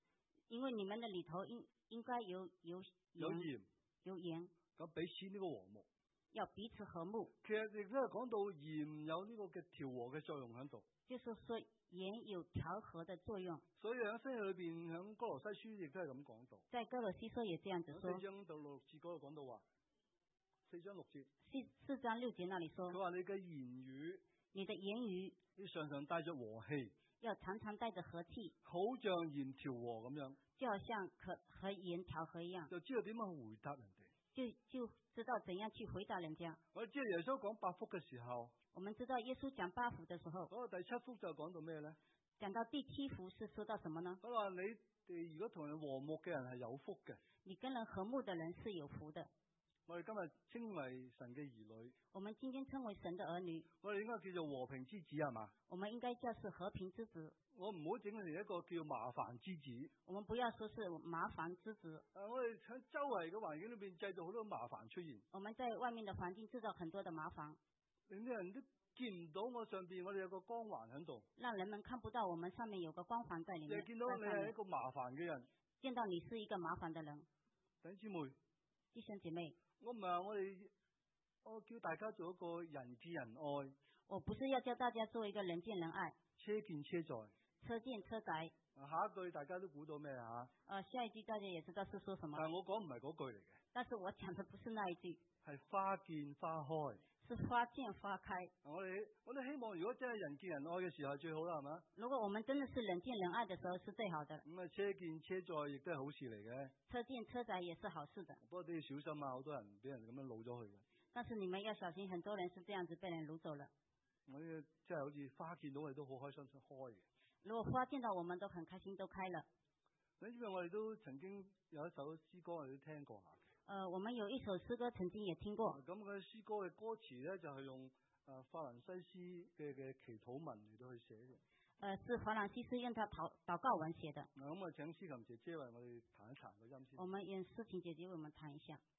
因為你們的裏頭應應該有有有鹽， 有鹽， 咁彼此呢個和睦， 要彼此和睦。 其實亦都係講到鹽有呢個嘅調和嘅作用喺度。 就是說鹽有調和的作用。 所以喺新約裏邊，喺哥羅西書亦都係咁講到。 在哥羅西書也這樣子說。 四章到六節嗰度講到話，四章六節。 四四章六節那裡說。 佢話你嘅言語， 你的言語要常常帶着和氣， 要常常帶着和氣， 好像鹽調和咁樣。 就好像可和鹽調和一樣。 就知道點樣去回答人哋。 就就知道怎樣去回答人家。 我知道耶穌講八福嘅時候。 我們知道耶穌講八福的時候， 嗰個第七福就講到咩咧？ 講到第七福是說到什麼呢？ 佢話你哋如果同人和睦嘅人係有福嘅。 你跟人和睦的人是有福的。 我哋今日稱為神嘅兒女。 我們今天稱為神的兒女。 我哋應該叫做和平之子係嘛？ 我們應該叫是和平之子。 我唔好整成一個叫麻煩之子。 我們不要說是麻煩之子。 啊，我哋喺周圍嘅環境裏邊製造好多麻煩出現。 我們在外面的環境製造很多的麻煩， 令啲人都見唔到我上邊我哋有個光環喺度。 讓人們看不到我們上面有個光環在裏面。 你見到你係一個麻煩嘅人。 見到你是一個麻煩的人。 弟兄姊妹。 弟兄姐妹。 我唔係話我哋，我叫大家做一個人見人愛。 我不是要叫大家做一個人見人愛。 車見車載。 車見車載。 下一句大家都估到咩啊？ 呃，下一句大家也知道是說什麼。 但係我講唔係嗰句嚟嘅。 但是我講的不是那一句。 係花見花開。 是花見花開。 我哋我哋希望如果真係人見人愛嘅時候係最好啦，係嘛？ 如果我們真的是人見人愛的時候是最好的。 咁啊，車見車載亦都係好事嚟嘅。 車見車載也是好事的。 不過都要小心啊，好多人俾人咁樣擄咗去嘅。 但是你們要小心，很多人是這樣子被人擄走了。 我呢即係好似花見到我哋都好開心開嘅。 如果花見到我們都很開心都開了。 因為我哋都曾經有一首詩歌我哋都聽過下。 呃，我們有一首詩歌曾經也聽過。 咁嘅詩歌嘅歌詞咧就係用誒法蘭西斯嘅嘅祈禱文嚟到去寫嘅。 呃，是法蘭西斯用他禱禱告文寫的。 嗱，咁啊，請詩琴姐姐為我哋彈一彈個音先。 我們讓詩琴姐姐為我們彈一下。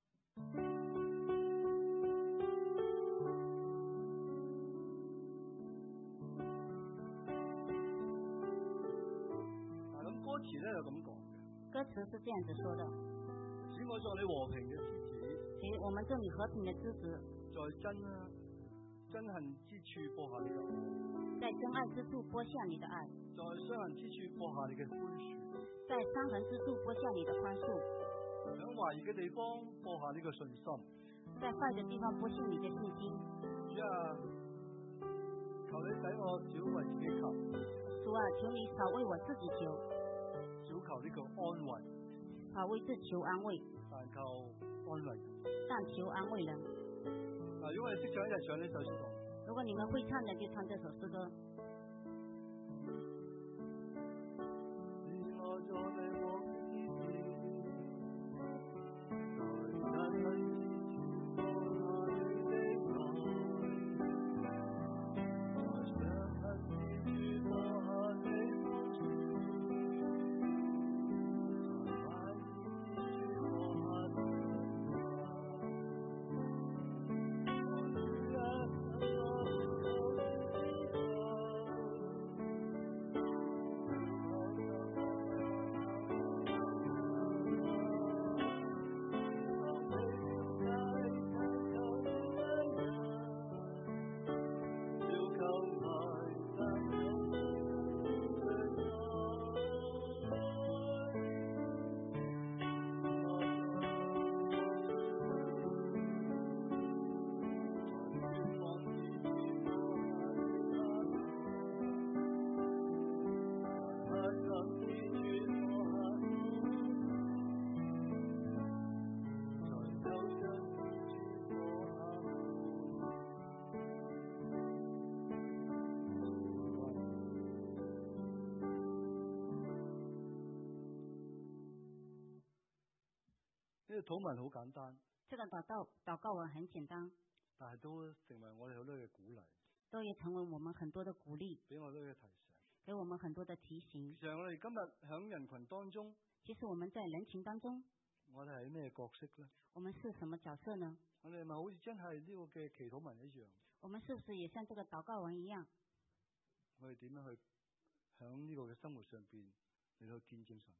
嗱，咁歌詞咧就咁講嘅。 歌詞是這樣子說的。 使我作你和平嘅之子， 使我們做你和平嘅之子， 在真啊憎恨之處播下你嘅愛， 在真愛之處播下你的愛， 在傷痕之處播下你嘅寬恕， 在傷痕之處播下你的寬恕， 喺懷疑嘅地方播下呢個信心， 在壞嘅地方播下你嘅信心。 主啊，求你使我少為自己求， 主啊，求你少為我自己求， 少求呢個安慰。 少為自求安慰， 但求安慰人， 但求安慰人。 嗱，如果我哋識唱一齊唱呢首詩歌。 如果你們會唱的，就唱這首詩歌。 呢個禱文好簡單， 這個禱告禱告文很簡單， 但係都成為我哋好多嘅鼓勵， 都也成為我們很多的鼓勵， 俾我哋嘅提醒， 給我們很多的提醒。 其實我哋今日喺人群當中， 其實我們在人群當中， 我哋係咩角色咧？ 我們是什麼角色呢？ 我哋係咪好似真係呢個嘅祈禱文一樣？ 我們是不是也像這個禱告文一樣？ 我哋點樣去喺呢個嘅生活上邊嚟到見證神？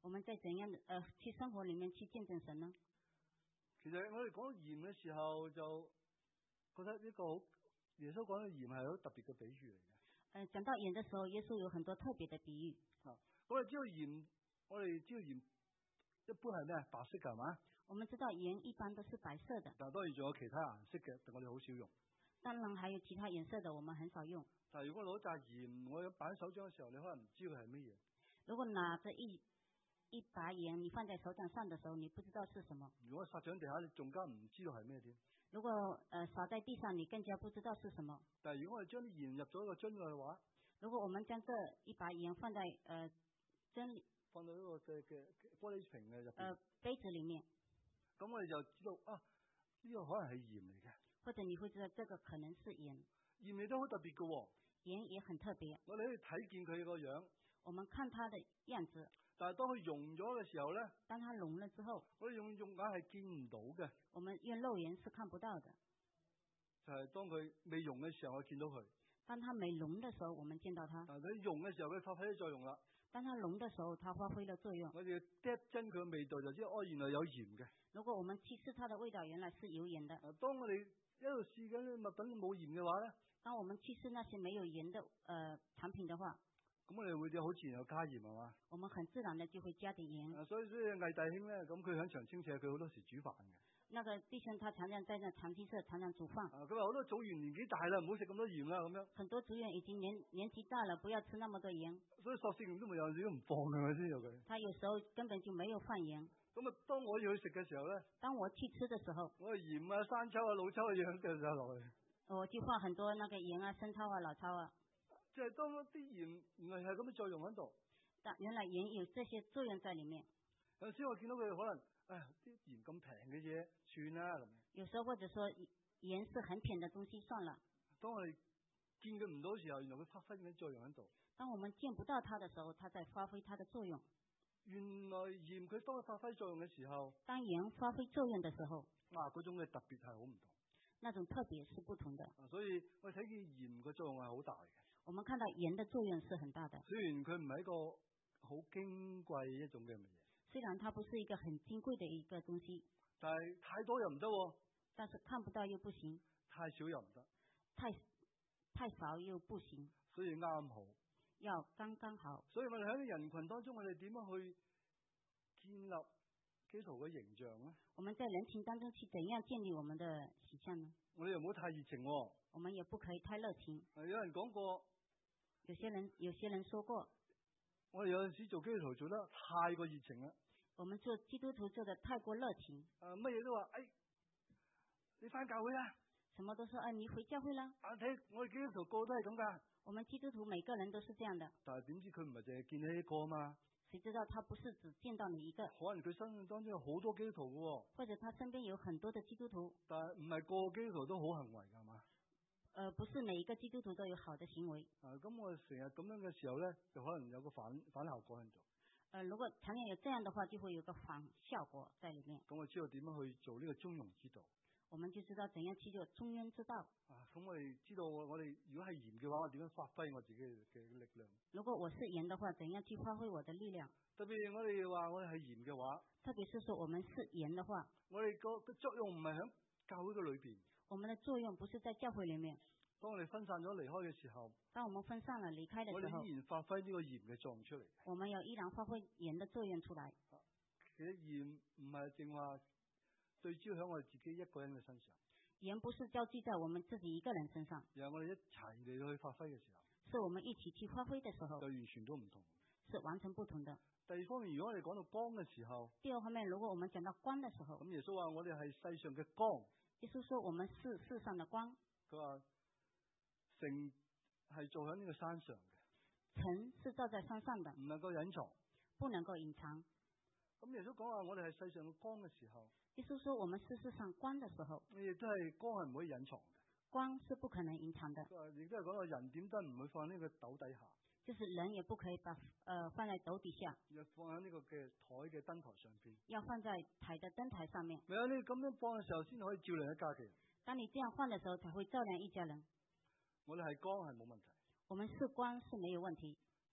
我們在怎樣的呃去生活裡面去見證神呢？ 其實我哋講鹽嘅時候，就覺得呢個好耶穌講嘅鹽係好特別嘅比喻嚟嘅。 呃，講到鹽的時候，耶穌有很多特別的比喻。 啊，我哋知道鹽，我哋知道鹽一般係咩？白色㗎係嘛？ 我們知道鹽一般都是白色的。 但係當然仲有其他顏色嘅，但我哋好少用。 當然還有其他顏色的，我們很少用。 但係如果攞紮鹽，我擺喺手掌嘅時候，你可能唔知佢係乜嘢。 如果拿着一一把鹽，你放在手掌上的時候，你不知道是什麼。 如果撒喺地下，你仲加唔知道係咩添。 如果呃撒在地上，你更加不知道是什麼。 但係如果我哋將啲鹽入咗一個樽嘅話， 如果我們將這一把鹽放在呃樽裏， 放到呢個嘅嘅玻璃瓶嘅入邊， 呃杯子裡面， 咁我哋就知道啊，呢、這個可能係鹽嚟嘅。 或者你會知道這個可能是鹽。 鹽味都好特別嘅喎。 鹽也很特別。 我哋可以睇見佢個樣。 我們看它的樣子。 但係當佢溶咗嘅時候咧， 當它溶了之後， 我哋用肉眼係見唔到嘅。 我們用肉眼是看不到的。 就係、是、當佢未溶嘅時候，我見到佢。 當它沒溶的時候，我們見到它。 但係佢溶嘅時候，佢發揮咗作用啦。 當它溶的時候，它發揮了作用。 我哋嗒真佢嘅味道，就知道哦，原來有鹽嘅。 如果我們去試它的味道，原來是有鹽的。 當我哋一路試緊啲物品冇鹽嘅話咧， 當我們去試那些沒有鹽的呃產品的話， 咁我哋會好自然有加鹽係嘛？ 我們很自然的就會加點鹽。 啊、所以所以魏弟兄咧，咁佢喺長青社，佢好多時煮飯嘅。 那個弟兄他常常在那長青社常常煮飯。 佢話好多組員年紀大啦，唔好食咁多鹽啦咁樣。 很多組員已經年年紀大了，不要吃那麼多鹽。 所以索性都冇有陣時都唔放係咪先有佢？ 他有時候根本就沒有放鹽。 咁啊，當我要去食嘅時候咧， 當我去吃的時候， 我係鹽啊、生抽啊、老抽嘅樣嘅就落去。 我就放很多那個鹽啊、生抽啊、老抽啊。 即係當啲鹽原來係咁嘅作用喺度。 但原來鹽有這些作用在裡面。 有時我見到佢可能，哎呀啲鹽咁平嘅嘢，算啦咁。 有時候或者說鹽是很便宜的東西，算了。 當我哋見佢唔到嘅時候，原來佢發揮緊作用喺度。 當我們見不到它的時候，它在發揮它的作用。 原來鹽佢當佢發揮作用嘅時候， 當鹽發揮作用的時候， 啊嗰種嘅特別係好唔同。 那種特別是不同的。 啊、所以我睇見鹽嘅作用係好大嘅。 我們看到鹽的作用是很大的。 雖然佢唔係一個好矜貴一種嘅嘢。 雖然它不是一個很矜貴的一個東西。 但係太多又唔得喎。 但是看不到又不行。 太少又唔得。 太太少又不行。 所以啱好。 要剛剛好。 所以我哋喺人群當中，我哋點樣去建立基督徒嘅形象呢？ 我們在人群當中去怎樣建立我們的形象呢？ 我哋又唔好太熱情喎。 我們也不可以太熱情。 有人講過， 有些人有些人說過， 我哋有陣時做基督徒做得太過熱情啦。 我們做基督徒做得太過熱情。 誒乜嘢都話，誒你返教會啦。 什麼都說，誒你回教會啦。 啊睇我哋基督徒個個都係咁㗎。 我們基督徒每個人都是這樣的。 但係點知佢唔係淨係見你一個嘛？ 誰知道他不是只見到你一個？ 可能佢生命當中有好多基督徒嘅喎。 或者他身邊有很多的基督徒。 但係唔係個個基督徒都好行為㗎嘛？ 呃，不是每一個基督徒都有好的行為。 啊，咁我成日咁樣嘅時候咧，就可能有個反反效果喺度。 呃，如果常常有這樣的話，就會有個反效果在裡面。 咁我知道點樣去做呢個中庸之道。 我們就知道怎樣去做中庸之道。 啊，咁我哋知道我哋如果係鹽嘅話，我點樣發揮我自己嘅力量？ 如果我是鹽的話，怎樣去發揮我的力量？ 特別我哋話我哋係鹽嘅話， 特別是說我們是鹽的話， 我哋個個作用唔係喺教會嘅裏邊。 我們的作用不是在教會裡面。 當我哋分散咗離開嘅時候， 當我們分散了離開的時候， 我哋依然發揮呢個鹽嘅作用出嚟。 我們要依然發揮鹽的作用出來。 其實鹽唔係淨話對焦喺我哋自己一個人嘅身上。 鹽不是交織在我們自己一個人身上。 然後我哋一齊嚟到去發揮嘅時候， 是我們一起去發揮的時候， 就完全都唔同。 是完全不同的。 第二方面，如果我哋講到光嘅時候， 第二方面，如果我們講到光的時候， 咁耶穌話我哋係世上嘅光。 耶穌說我們是世上的光。 佢話城係做喺呢個山上嘅， 城是照在山上的， 唔能夠隱藏， 不能夠隱藏。 咁耶穌講話我哋係世上嘅光嘅時候， 耶穌說我們是世上光的時候， 亦都係光係唔可以隱藏嘅。 光是不可能隱藏的。 亦都係講到人點燈唔會放喺呢個斗底下， 就是人也不可以把呃放在斗底下， 要放喺呢個嘅台嘅燈台上邊， 要放在台的燈台上面。 唯有你咁樣放嘅時候，先可以照亮一家嘅人。 當你這樣放的時候，才會照亮一家人。 我哋係光係冇問題， 我們是光是沒有問題，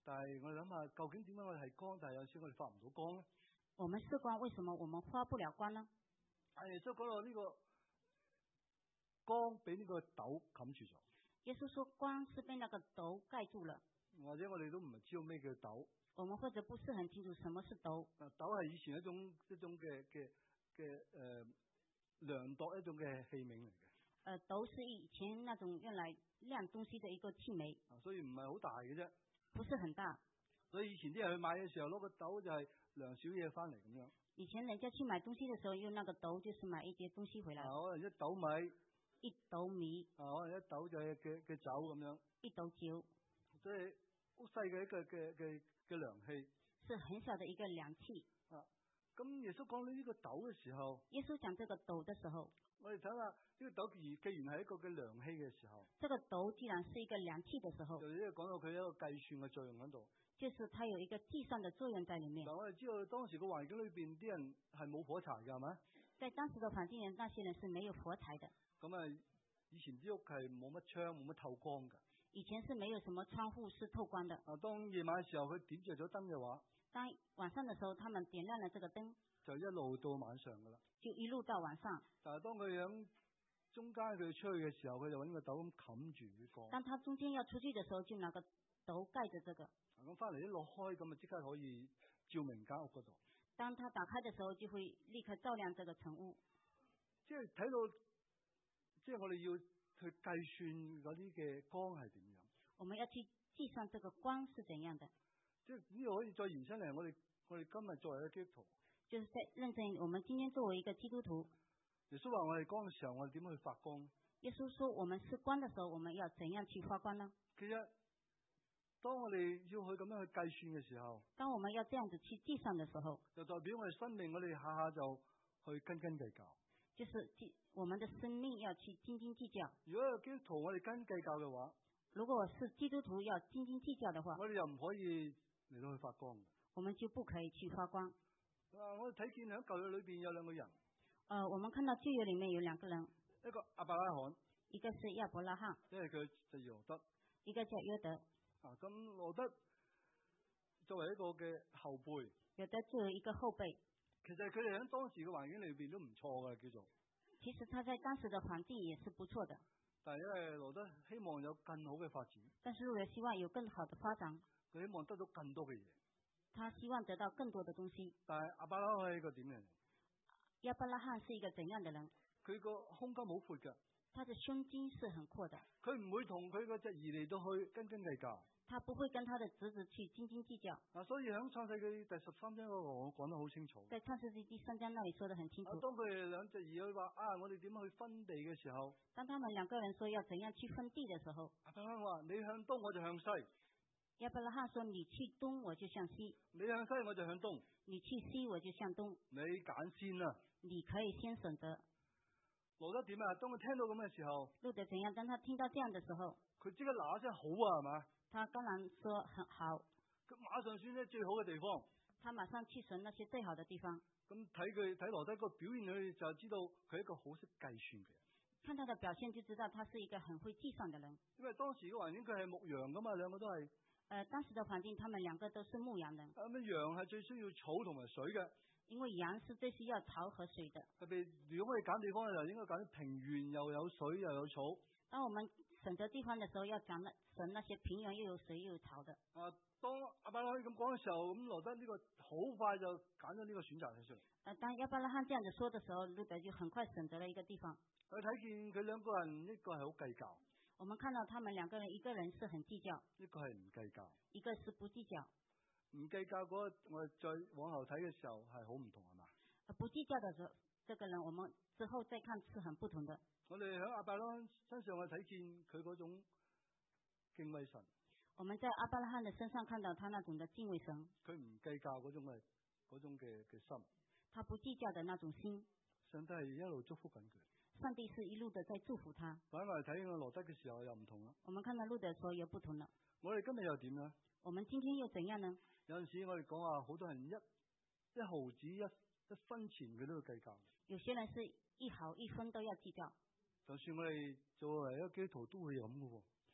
但係我哋諗下，究竟點解我哋係光，但係有時我哋發唔到光咧？ 我們是光，為什麼我們發不了光呢？ 但係耶穌講到呢個光俾呢個斗冚住咗。 耶穌說光是被那個斗蓋住了。 或者我哋都唔係知道咩叫斗。 我們或者不是很清楚什麼是斗。 啊，斗係以前一種一種嘅嘅嘅誒量度一種嘅器皿嚟嘅。 呃，斗是以前那種用來量東西的一個器皿。 啊，所以唔係好大嘅啫。 不是很大。 所以以前啲人去買嘅時候攞個斗就係量少嘢翻嚟咁樣。 以前人家去買東西嘅時候用那個斗，就是買一啲東西回來。 啊，可能一斗米。 一斗米。 啊，可能一斗就係嘅嘅酒咁樣。 一斗酒。 即係好細嘅一個嘅嘅嘅量器。 是很小的一個量器。 啊，咁耶穌講到呢個斗嘅時候。 耶穌講這個斗嘅時候。 我哋睇下呢個斗既既然係一個嘅量器嘅時候。 這個斗既然是一個量器嘅時候。 就呢個講到佢一個計算嘅作用喺度。 就是它有一個計算的作用在裏面。 但我哋知道當時個環境裏邊啲人係冇火柴㗎，係咪？ 在當時的環境人，那些人是沒有火柴的。 咁啊，以前啲屋係冇乜窗，冇乜透光㗎。 以前是沒有什麼窗戶是透光的。 啊，當夜晚嘅時候佢點着咗燈嘅話， 當晚上嘅時候，他們點亮了這個燈， 就一路到晚上㗎啦。 就一路到晚上。 但係當佢響中間佢出去嘅時候，佢就揾個斗咁冚住呢個。 當他中間要出去嘅時候，就拿個斗蓋着這個。 咁翻嚟一落開，咁啊即刻可以照明間屋嗰度。 當他打開嘅時候，就會立刻照亮這個成屋。 即係睇到，即係我哋要去計算嗰啲嘅光係點樣。 我們要去計算這個光是怎樣的。 即係呢個可以再延伸嚟，我哋我哋今日作為一個基督徒， 就是在認證我們今天作為一個基督徒。 耶穌話我哋光嘅時候，我哋點樣去發光？ 耶穌說我們是光嘅時候，我們要怎樣去發光呢？ 其實當我哋要去咁樣去計算嘅時候， 當我們要這樣子去計算嘅時候， 就代表我哋生命，我哋下下就去斤斤計較。 就是我們的生命要去斤斤計較。 如果係基督徒我哋斤計較嘅話， 如果是基督徒要斤斤計較嘅話， 我哋又唔可以嚟到去發光。 我們就不可以去發光。 啊，我哋睇見喺舊約裏邊有兩個人。 呃，我們看到舊約裏面有兩個人， 一個亞伯拉罕， 一個是亞伯拉罕， 因為佢就羅德， 一個叫約德。 啊，咁羅德作為一個嘅後輩， 約德作為一個後輩， 其實佢哋喺當時嘅環境裏邊都唔錯嘅，叫做。 其實他在當時的環境也是不錯的。 但係因為羅德希望有更好嘅發展， 但是羅德希望有更好的發展， 佢希望得到更多嘅嘢。 他希望得到更多的東西。 但係亞伯拉罕係一個點人？ 亞伯拉罕是一個怎樣的人？ 佢個胸襟好闊嘅。 他的胸襟是很闊的。 佢唔會同佢個侄兒嚟到去斤斤計較。 他不會跟他的侄子去斤斤計較。 啊，所以喺創世記第十三章嗰個我講得好清楚。 在創世記第三章那裡說得很清楚。 啊，當佢哋兩隻兒女話啊，我哋點樣去分地嘅時候， 當他們兩個人說要怎樣去分地嘅時候， 亞伯拉罕話：你向東，我就向西。 亞伯拉罕說：你去東，我就向西。 你向西，我就向東。 你去西，我就向東。 你揀先啦。 你可以先選擇。 羅德點啊？當佢聽到咁嘅時候， 路得怎樣？當他聽到這樣嘅時候， 佢即刻嗱一聲好啊，係嘛？ 他當然說很好。 佢馬上選咗最好嘅地方。 他馬上去選那些最好的地方。 咁睇佢睇羅德個表現，佢就知道佢係一個好識計算嘅人。 看他的表現就知道他是一個很會計算嘅人。 因為當時嘅環境佢係牧羊噶嘛，兩個都係。 誒，當時嘅環境，他們兩個都是牧羊人。 咁羊係最需要草同埋水嘅。 因為羊是最需要草和水的。 特別如果我哋揀地方嘅時候，應該揀平原又有水又有草。 當我們選擇地方嘅時候，要揀那選那些平原又有水又有草的。 啊，當亞伯拉罕咁講嘅時候，咁羅德呢個好快就揀咗呢個選擇出嚟。 誒，當亞伯拉罕這樣子說嘅時候，路得就很快選擇了一個地方。 我睇見佢兩個人，一個係好計較。 我們看到他們兩個人，一個人是很計較， 一個係唔計較， 一個是不計較。 唔計較嗰個，我哋再往後睇嘅時候係好唔同，係嘛？ 不計較的時候，這個人我們之後再看是很不同的。 我哋喺亞伯拉罕身上，我睇見佢嗰種敬畏神。 我們在亞伯拉罕的身上看到他那種的敬畏神。 佢唔計較嗰種嘅嗰種嘅嘅心。 他不計較的那種心。 上帝係一路祝福緊佢。 上帝是一路的在祝福他。 反過嚟睇個羅德嘅時候又唔同啦。 我們看到路得的時候又不同了。 我哋今日又點呢？ 我們今天又怎樣呢？ 有陣時我哋講話，好多人一一毫子一一分錢佢都要計較。 有些人是一毫一分都要計較。 就算我哋作為一個基督徒都會咁嘅喎。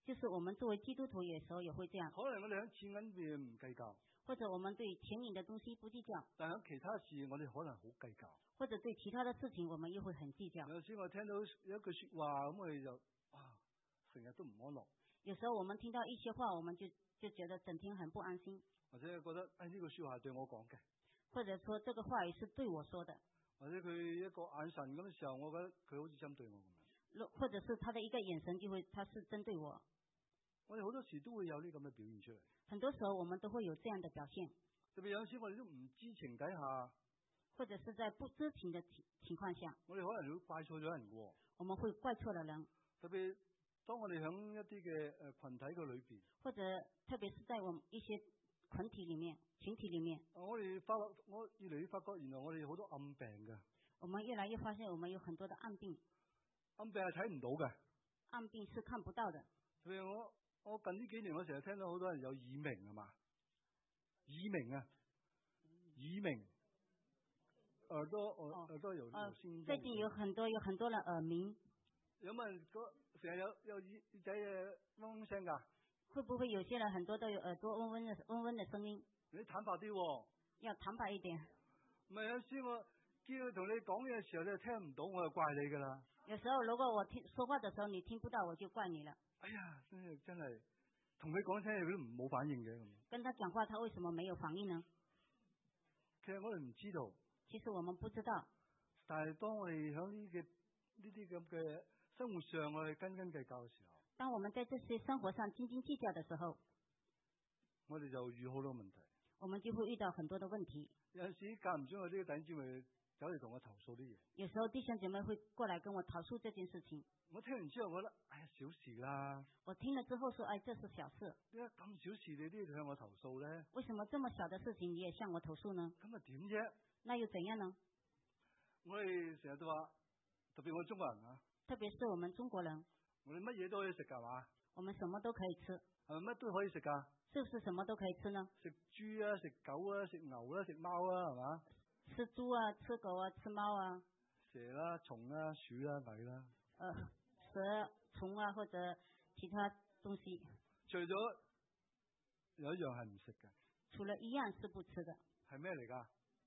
就是我們作為基督徒，有時候也會這樣。 可能我哋喺錢銀邊唔計較， 或者我們對錢銀的東西不計較， 但喺其他事我哋可能好計較。 或者對其他的事情我們又會很計較。 有時我聽到有一句說話，咁我哋就啊，成日都唔安樂。 有時候我們聽到一些話，我們就就覺得整天很不安心。 或者覺得哎呢句說話係對我講嘅， 或者說這個話語是對我說的。 或者佢一個眼神咁嘅時候，我覺得佢好似針對我咁樣。 或者是他的一個眼神，就會他是針對我。 我哋好多時都會有呢咁嘅表現出嚟。 很多時候我們都會有這樣的表現。 特別有陣時我哋都唔知情底下， 或者是在不知情的情情況下， 我哋可能會怪錯咗人嘅。 我們會怪錯了人。 特別當我哋響一啲嘅誒群體嘅裏邊， 或者特別是在我們一些群體裏面、群體裏面， 我哋發我越嚟越發覺，原來我哋好多暗病嘅。 我們越來越發現，我們有很多的暗病。 暗病係睇唔到嘅。 暗病是看不到的。 譬如我我近呢幾年，我成日聽到好多人有耳鳴係嘛？耳鳴啊，耳鳴。耳朵耳、哦、耳朵有有聲音。 最近有很多有很多人耳鳴。 有冇人成日有有耳耳仔嘅嗡嗡聲㗎？ 會不會有些人很多都有耳朵嗡嗡的嗡嗡的聲音？ 你坦白啲喎、哦。 要坦白一點。 唔係有時我見佢同你講嘢嘅時候，你又聽唔到，我就怪你㗎啦。 有時候如果我聽說話的時候你聽不到，我就怪你了。 哎呀，真係真係，同佢講聲佢都唔冇反應嘅咁。 跟他講話，他為什麼沒有反應呢？ 其實我哋唔知道。 其實我們不知道。 但係當我哋喺呢嘅呢啲咁嘅生活上，我哋斤斤計較嘅時候， 當我們在這些生活上斤斤計較的時候， 我哋就遇好多問題。 我們就會遇到很多的問題。 有陣時間唔中有啲弟兄姊妹走嚟同我投訴啲嘢。 有時候弟兄姐妹會過來跟我投訴這件事情。 我聽完之後，我覺得哎呀小事啦。 我聽了之後說，哎，這是小事。 點解咁小事你都要向我投訴咧？ 為什麼這麼小的事情你也向我投訴呢？ 咁啊點啫？ 那又怎樣呢？ 我哋成日都話，特別我哋中國人啊。 特別是我們中國人。 我哋乜嘢都可以食㗎嘛？ 我們什麼都可以吃。 係咪乜都可以食㗎？ 是不是什麼都可以吃呢？ 食豬啊，食狗啊，食牛啊，食貓啊，係嘛？ 吃豬啊，吃狗啊，吃貓啊。 蛇啦、蟲啦、鼠啦、蟻啦。 呃，蛇、蟲啊，或者其他東西。 除咗有一樣係唔食嘅。 除了一樣是不吃的。 係咩嚟㗎？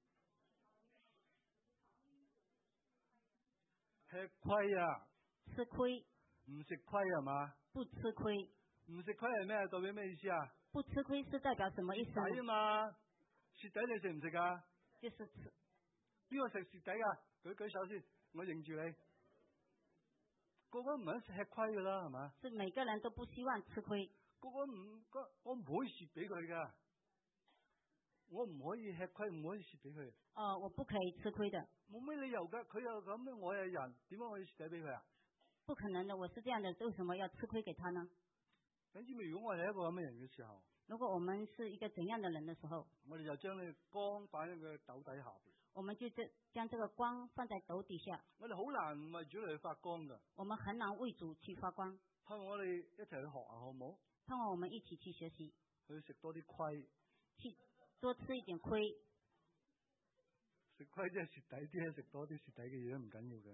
吃虧啊！ 吃虧。 唔食虧係嘛？ 不吃虧。 唔食虧係咩？代表咩意思啊？ 不吃虧是代表什麼意思？ 蝕底啊嘛！蝕底你食唔食㗎？ 就是吃。 邊個食蝕底㗎？舉舉手先，我認住你。個個唔肯吃虧㗎啦，係嘛？ 是每個人都不希望吃虧。 個個唔，我唔可以蝕俾佢㗎。我唔可以吃虧，唔可以蝕俾佢。 哦，我不可以吃虧的。 冇咩理由㗎，佢又咁，我係人，點解我要蝕底俾佢啊？ 不可能的，我是這樣的，為什麼要吃虧給他呢？ 你知唔知如果我係一個咁嘅人嘅時候， 如果我們是一個怎樣的人的時候， 我哋就將呢個光擺喺佢斗底下邊。 我們就將將這個光放在斗底下。 我哋好難為主嚟發光㗎。 我們很難為主去發光。 盼望我哋一齊去學啊，好唔好？ 盼望我們一起去學習。 去食多啲虧。 去多吃一點虧。 食虧即係蝕底啲，食多啲蝕底嘅嘢都唔緊要嘅。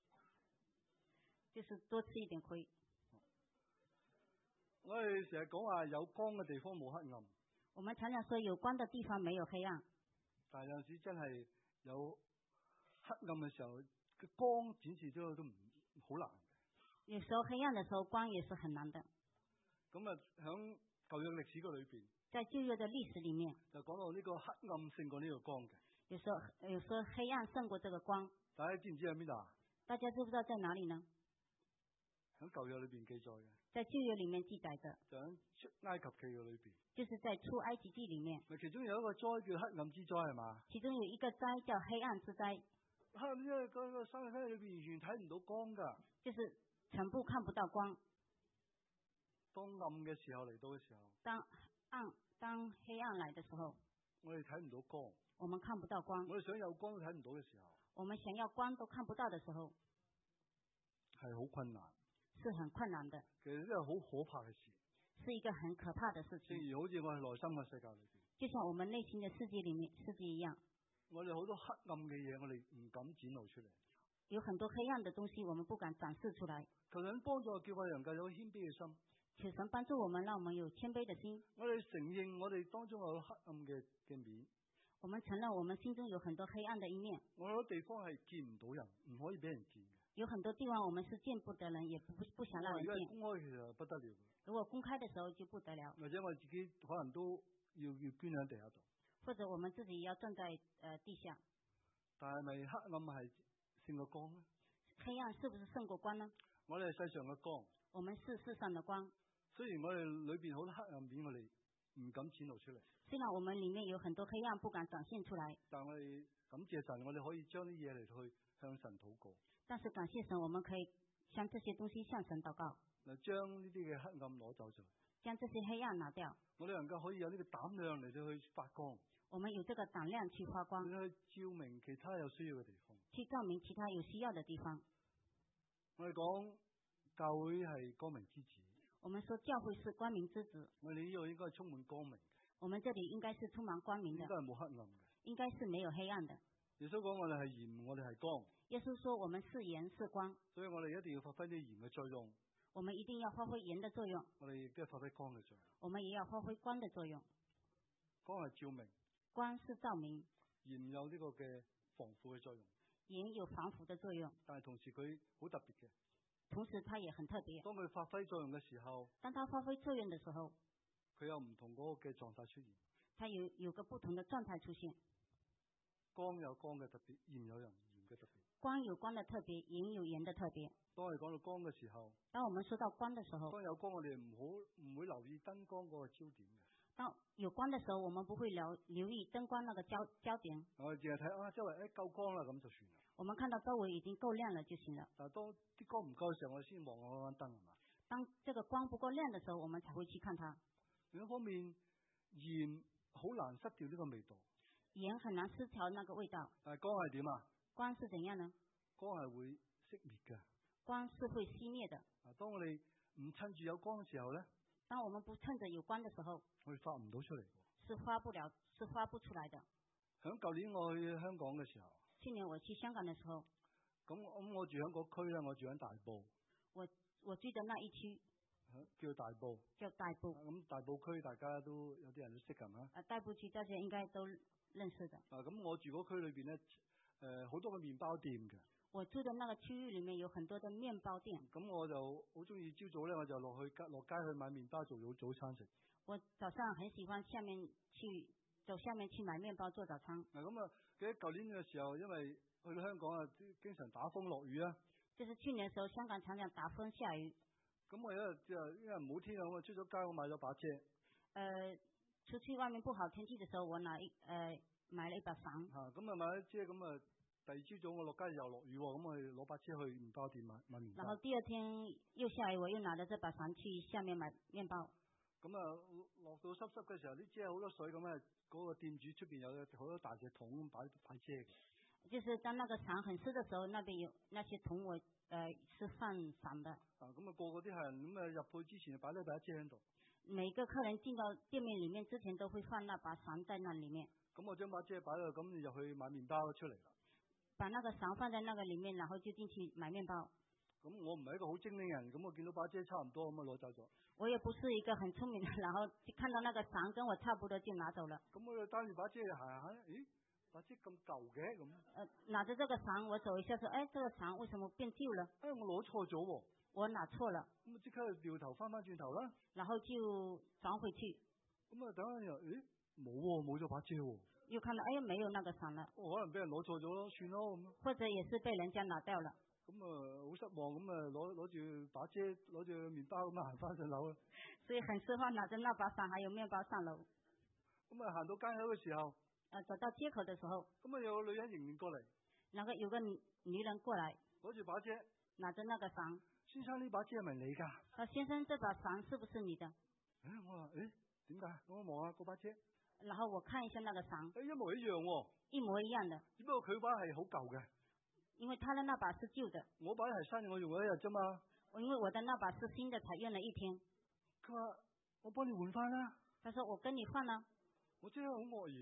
就是多吃一點虧。 我哋成日講話有光嘅地方冇黑暗。 我們常常說有光的地方沒有黑暗。 但係有陣時真係有黑暗嘅時候，個光展示咗都唔好難。 有時候黑暗嘅時候，光也是很難的。 咁啊，響舊約歷史嗰裏邊， 在舊約嘅歷史裏面， 就講到呢個黑暗勝過呢個光嘅。 有時候有時候黑暗勝過這個光。 大家知唔知喺邊度啊？ 大家知唔知道在哪裏呢？ 喺舊約裏邊記載嘅。 在舊約裏面記載的。 就喺出埃及記嘅裏邊。 就是在出埃及記裏面。 其中有一個災叫黑暗之災係嘛？ 其中有一個災叫黑暗之災。 黑暗之災嗰個山喺裏邊完全睇唔到光噶。 就是全部看不到光。 當暗嘅時候嚟到嘅時候。 當暗當黑暗來的時候。 我哋睇唔到光。 我們看不到光。 我哋想有光都睇唔到嘅時候。 我們想要光都看不到的時候。 係好困難。 是很困難的。 其實真係好可怕嘅事。 是一個很可怕的事情。 正如好似我哋內心嘅世界裏邊。 就像我們內心嘅世界裏面世界一樣。 我哋好多黑暗嘅嘢，我哋唔敢展露出嚟。 有很多黑暗嘅東西，我們不敢展示出來。 求神幫助，叫我哋能夠有謙卑嘅心。 求神幫助我們，讓我們有謙卑的心。 我哋承認我哋當中有黑暗嘅嘅面。 我們承認我們心中有很多黑暗的一面。 我有地方係見唔到人，唔可以俾人見嘅。 有很多地方我們是見不得人，也不不想讓人見。 如果公開其實不得了。 如果公開的時候就不得了。 或者我自己可能都要要捐喺地下度。 或者我們自己也要站在呃地下。 但係咪黑暗係勝過光呢？ 黑暗是不是勝過光呢？ 我哋係世上嘅光。 我們是世上的光。 雖然我哋裏邊好多黑暗面，我哋唔敢展露出嚟。 雖然我們裏面有很多黑暗，不敢展現出來。 但我哋感謝神，我哋可以將啲嘢嚟去向神禱告。 但是感謝神，我們可以將這些東西向神禱告。 嗱，將呢啲嘅黑暗攞走咗。 將這些黑暗拿掉。我哋能夠可以有呢個膽量嚟到去發光。 我們有這個膽量去發光。 去照明其他有需要嘅地方。 去照明其他有需要的地方。 我哋講教會係光明之子。 我們說教會是光明之子。 我哋呢度應該係充滿光明。 我們這裡應該是充滿光明的。 應該係冇黑暗嘅。 應該是沒有黑暗的。 耶穌講我哋係鹽，我哋係光。 耶穌說我們是鹽是光。 所以我哋一定要發揮啲鹽嘅作用。 我們一定要發揮鹽的作用。 我哋亦都要發揮光嘅作用。 我們也要發揮光的作用。 光係照明。 光是照明。 鹽有呢個嘅防腐嘅作用。 鹽有防腐的作用。 但係同時佢好特別嘅。 同時它也很特別。 當佢發揮作用嘅時候。 當它發揮作用嘅時候。 佢有唔同嗰個嘅狀態出現。 它有有個不同的狀態出現。 光有光嘅特別，鹽有鹽嘅特別。 光有光的特別，鹽有鹽的特別。 當我哋講到光嘅時候， 當我們說到光的時候， 當有光我哋唔好唔會留意燈光嗰個焦點嘅。 當有光的時候，我們不會留留意燈光那個焦焦點。 我哋淨係睇啊，周圍誒夠光啦，咁就算啦。 我們看到周圍已經夠亮了就行了。 但係當啲光唔夠嘅時候，我哋先望下盞燈係嘛？ 當這個光不夠亮的時候，我們才會去看它。 另一方面，鹽好難失掉呢個味道。 鹽很難失調那個味道。 但係光係點啊？ 光是怎樣呢？ 光係會熄滅嘅。 光是會熄滅的。 啊，當我哋唔趁住有光嘅時候咧， 當我們不趁着有光嘅時候， 我哋發唔到出嚟。 是發不了，是發不出來的。 響舊年我去香港嘅時候， 去年我去香港嘅時候， 咁咁我住響嗰區咧，我住響大埔。 我我住的那一區叫大埔。 叫大埔。 咁、啊、大埔區大家都有啲人都識㗎嘛？ 啊，大埔區大家應該都認識的。 啊，咁我住嗰區裏邊咧，誒、呃、好多個麵包店嘅。 我住的那個區域裏面有很多的麵包店。 咁我就好中意朝早咧，我就落去街落街去買麵包做早早餐食。 我早上很喜歡下面去走下面去買麵包做早餐。 嗱咁啊，記得舊年嘅時候，因為去到香港啊，經常打風落雨啊。 就是去年嘅時候，香港常常打風下雨。 咁我有一日就因為唔好天啊，我出咗街，我買咗把遮。誒、 呃，出去外面不好天氣嘅時候，我拿一誒、呃、買了一把傘。 嚇，咁啊買咗遮，咁啊第二朝早我落街又落雨喎，咁我去攞把遮去麵包店買買麵包。 然後第二天又下雨，我又拿咗這把傘去下面買麵包。 咁啊落到濕濕嘅時候，啲遮好多水咁啊，嗰、那個店主出邊有好多大隻桶擺擺遮嘅。 就是當那個傘很濕嘅時候，那邊有那些桶我誒、呃、是放傘的。 啊，咁啊個個啲客人咁啊入去之前擺咗把遮喺度。 每個客人進到店面裡面之前都會放那把傘在那裡面。 咁我將把遮擺喺度，咁入去買麵包出嚟啦。 把那個傘放在那個裡面，然後就進去買麵包。 咁我唔係一個好精靈人，咁我見到把遮差唔多，咁啊攞走咗。 我也不是一個很聰明的，然後看到那個傘跟我差不多就拿走了。 咁我就擔住把遮行下，咦，把遮咁舊嘅咁。 呃，拿着這個傘，我走一下，說，誒，這個傘為什麼變舊了？ 誒，我攞錯咗喎。 我拿錯了。 咁啊，即刻掉頭翻翻轉頭啦。 然後就轉回去。 咁啊，等下又，誒，冇喎，冇咗把遮喎。 又看到，哎，沒有那個傘了。 可能俾人攞錯咗咯，算咯咁。或者也是被人家拿掉了。 咁啊，好失望，咁啊，攞攞住把遮，攞住麵包咁啊，行翻上樓啦。 所以很失望，拿着那把傘還有麵包上樓。 咁啊，行到街口嘅時候， 啊，走到街口嘅時候， 咁啊，有個女人迎面過嚟。 那個有個女女人過來， 攞住把遮， 拿着那個傘。 先生，呢把遮係咪你㗎？ 啊，先生，這把傘是不是你的？ 誒，我話誒，點解？我望下嗰把遮。 然後我看一下那個傘。 誒，一模一樣喎。 一模一樣的。 只不過佢把係好舊嘅。 因為他的那把是舊的。 我把係新，我用咗一日啫嘛。 因為我的那把是新的，才用了一天。 佢話：我幫你換翻啦。 他說：我跟你換啦。 我真係好愕然。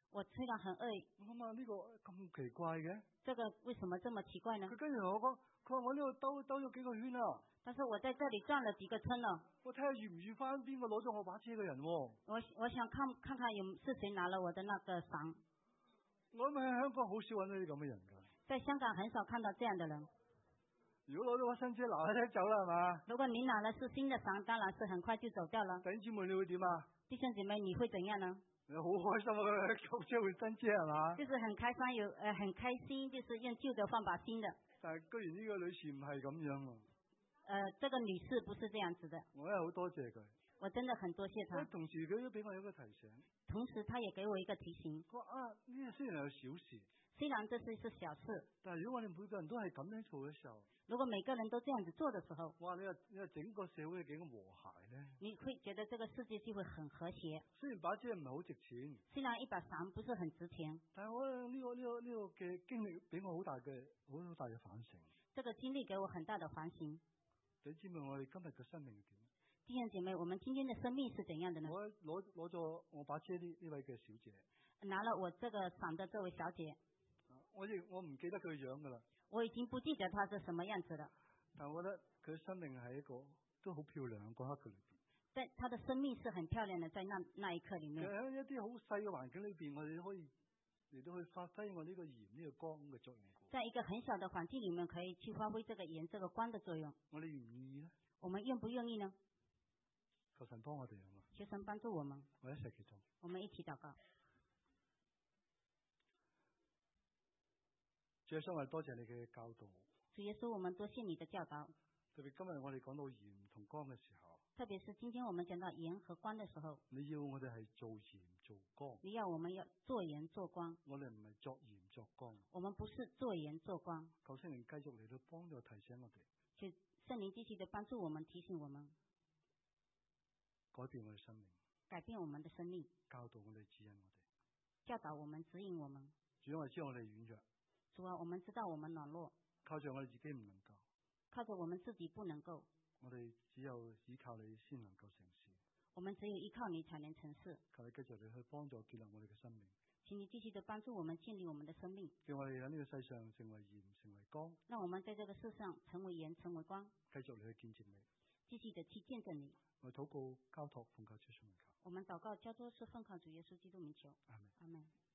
我雖然很餓， 我諗下呢個咁奇怪嘅， 這個為什麼這麼奇怪呢？ 佢跟住同我講，佢話我呢度兜兜咗幾個圈啊， 但是我在這裡轉了幾個圈了， 我睇下遇唔遇翻邊個攞咗我把車嘅人喎。 我我想看看看有是誰拿了我的那個傘。 我諗喺香港好少揾到啲咁嘅人㗎。 在香港很少看到這樣的人。 如果攞咗把新車拿一聲走啦，係嘛？ 如果你拿了是新的傘，當然是很快就走掉了。 弟兄姊妹你會點啊？ 弟兄姊妹你會怎樣呢？ 你好開心啊！舊車換新車係嘛？ 就是很開心有呃很開心，就是用舊的換把新的。 但係居然呢個女士唔係咁樣喎。 呃，這個女士不是這樣子的。 我真係好多謝佢。 我真的很多謝她。 同時佢都俾我一個提醒。 同時，他也給我一個提醒。 佢話啊，呢個雖然係小事， 雖然這是一是小事， 但係如果我哋每個人都係咁樣做嘅時候， 如果每個人都這樣子做的時候， 哇！你話你話整個社會幾咁和諧咧？ 你會覺得這個世界就會很和諧。 雖然把遮唔係好值錢， 雖然一把傘不是很值錢， 但係我呢個呢個呢個嘅經歷俾我好大嘅好好大嘅反省。 這個經歷給我很大的反省。 你知唔知我哋今日嘅生命係點？ 弟兄姐妹，我們今天的生命是怎樣的呢？ 我攞攞咗我把遮呢呢位嘅小姐， 拿了我這個傘的這位小姐， 我亦我唔記得佢樣噶啦。 我已經不記得她是什麼樣子了。 但我覺得佢生命係一個都好漂亮嗰刻裏邊。 但她的生命是很漂亮的，在那那一刻裏面。 喺一啲好細嘅環境裏邊，我哋都可以嚟到去發揮我呢個鹽呢個光嘅作用。 在一個很小的環境裏面，可以去發揮這個鹽這個光的作用。 我哋願唔願意呢？ 我們願不願意呢？ 求神幫我哋啊嘛！ 求神幫助我們。 我一齊祈禱。 我們一起禱告。 主耶穌，我哋多謝你嘅教導。 主耶穌，我們多謝你的教導。 特別今日我哋講到鹽同光嘅時候， 特別是今天我們講到鹽和光的時候， 你要我哋係做鹽做光。 你要我們要做鹽做光。 我哋唔係作鹽作光。 我們不是做鹽做光。 求聖靈繼續嚟到幫助提醒我哋。 求聖靈繼續地幫助我們，提醒我們， 改變我哋生命。 改變我們的生命。 教導我哋，指引我哋。 教導我們，指引我們。 主，我哋知道我哋軟弱。 主啊，我們知道我們軟弱。 靠着我哋自己唔能夠。 靠着我們自己不能夠。 我哋只有依靠你先能夠成事。 我們只有依靠你才能成事。 求你繼續嚟去幫助建立我哋嘅生命。 請你繼續地幫助我們建立我們的生命。 叫我哋喺呢個世上成為鹽，成為光。 讓我們在這個世上成為鹽，成為光。 繼續嚟去見證你。 繼續地去見證你。 我禱告交託奉靠主耶穌名求。 我們禱告交託是奉靠主耶穌基督名求。 阿門。 阿門。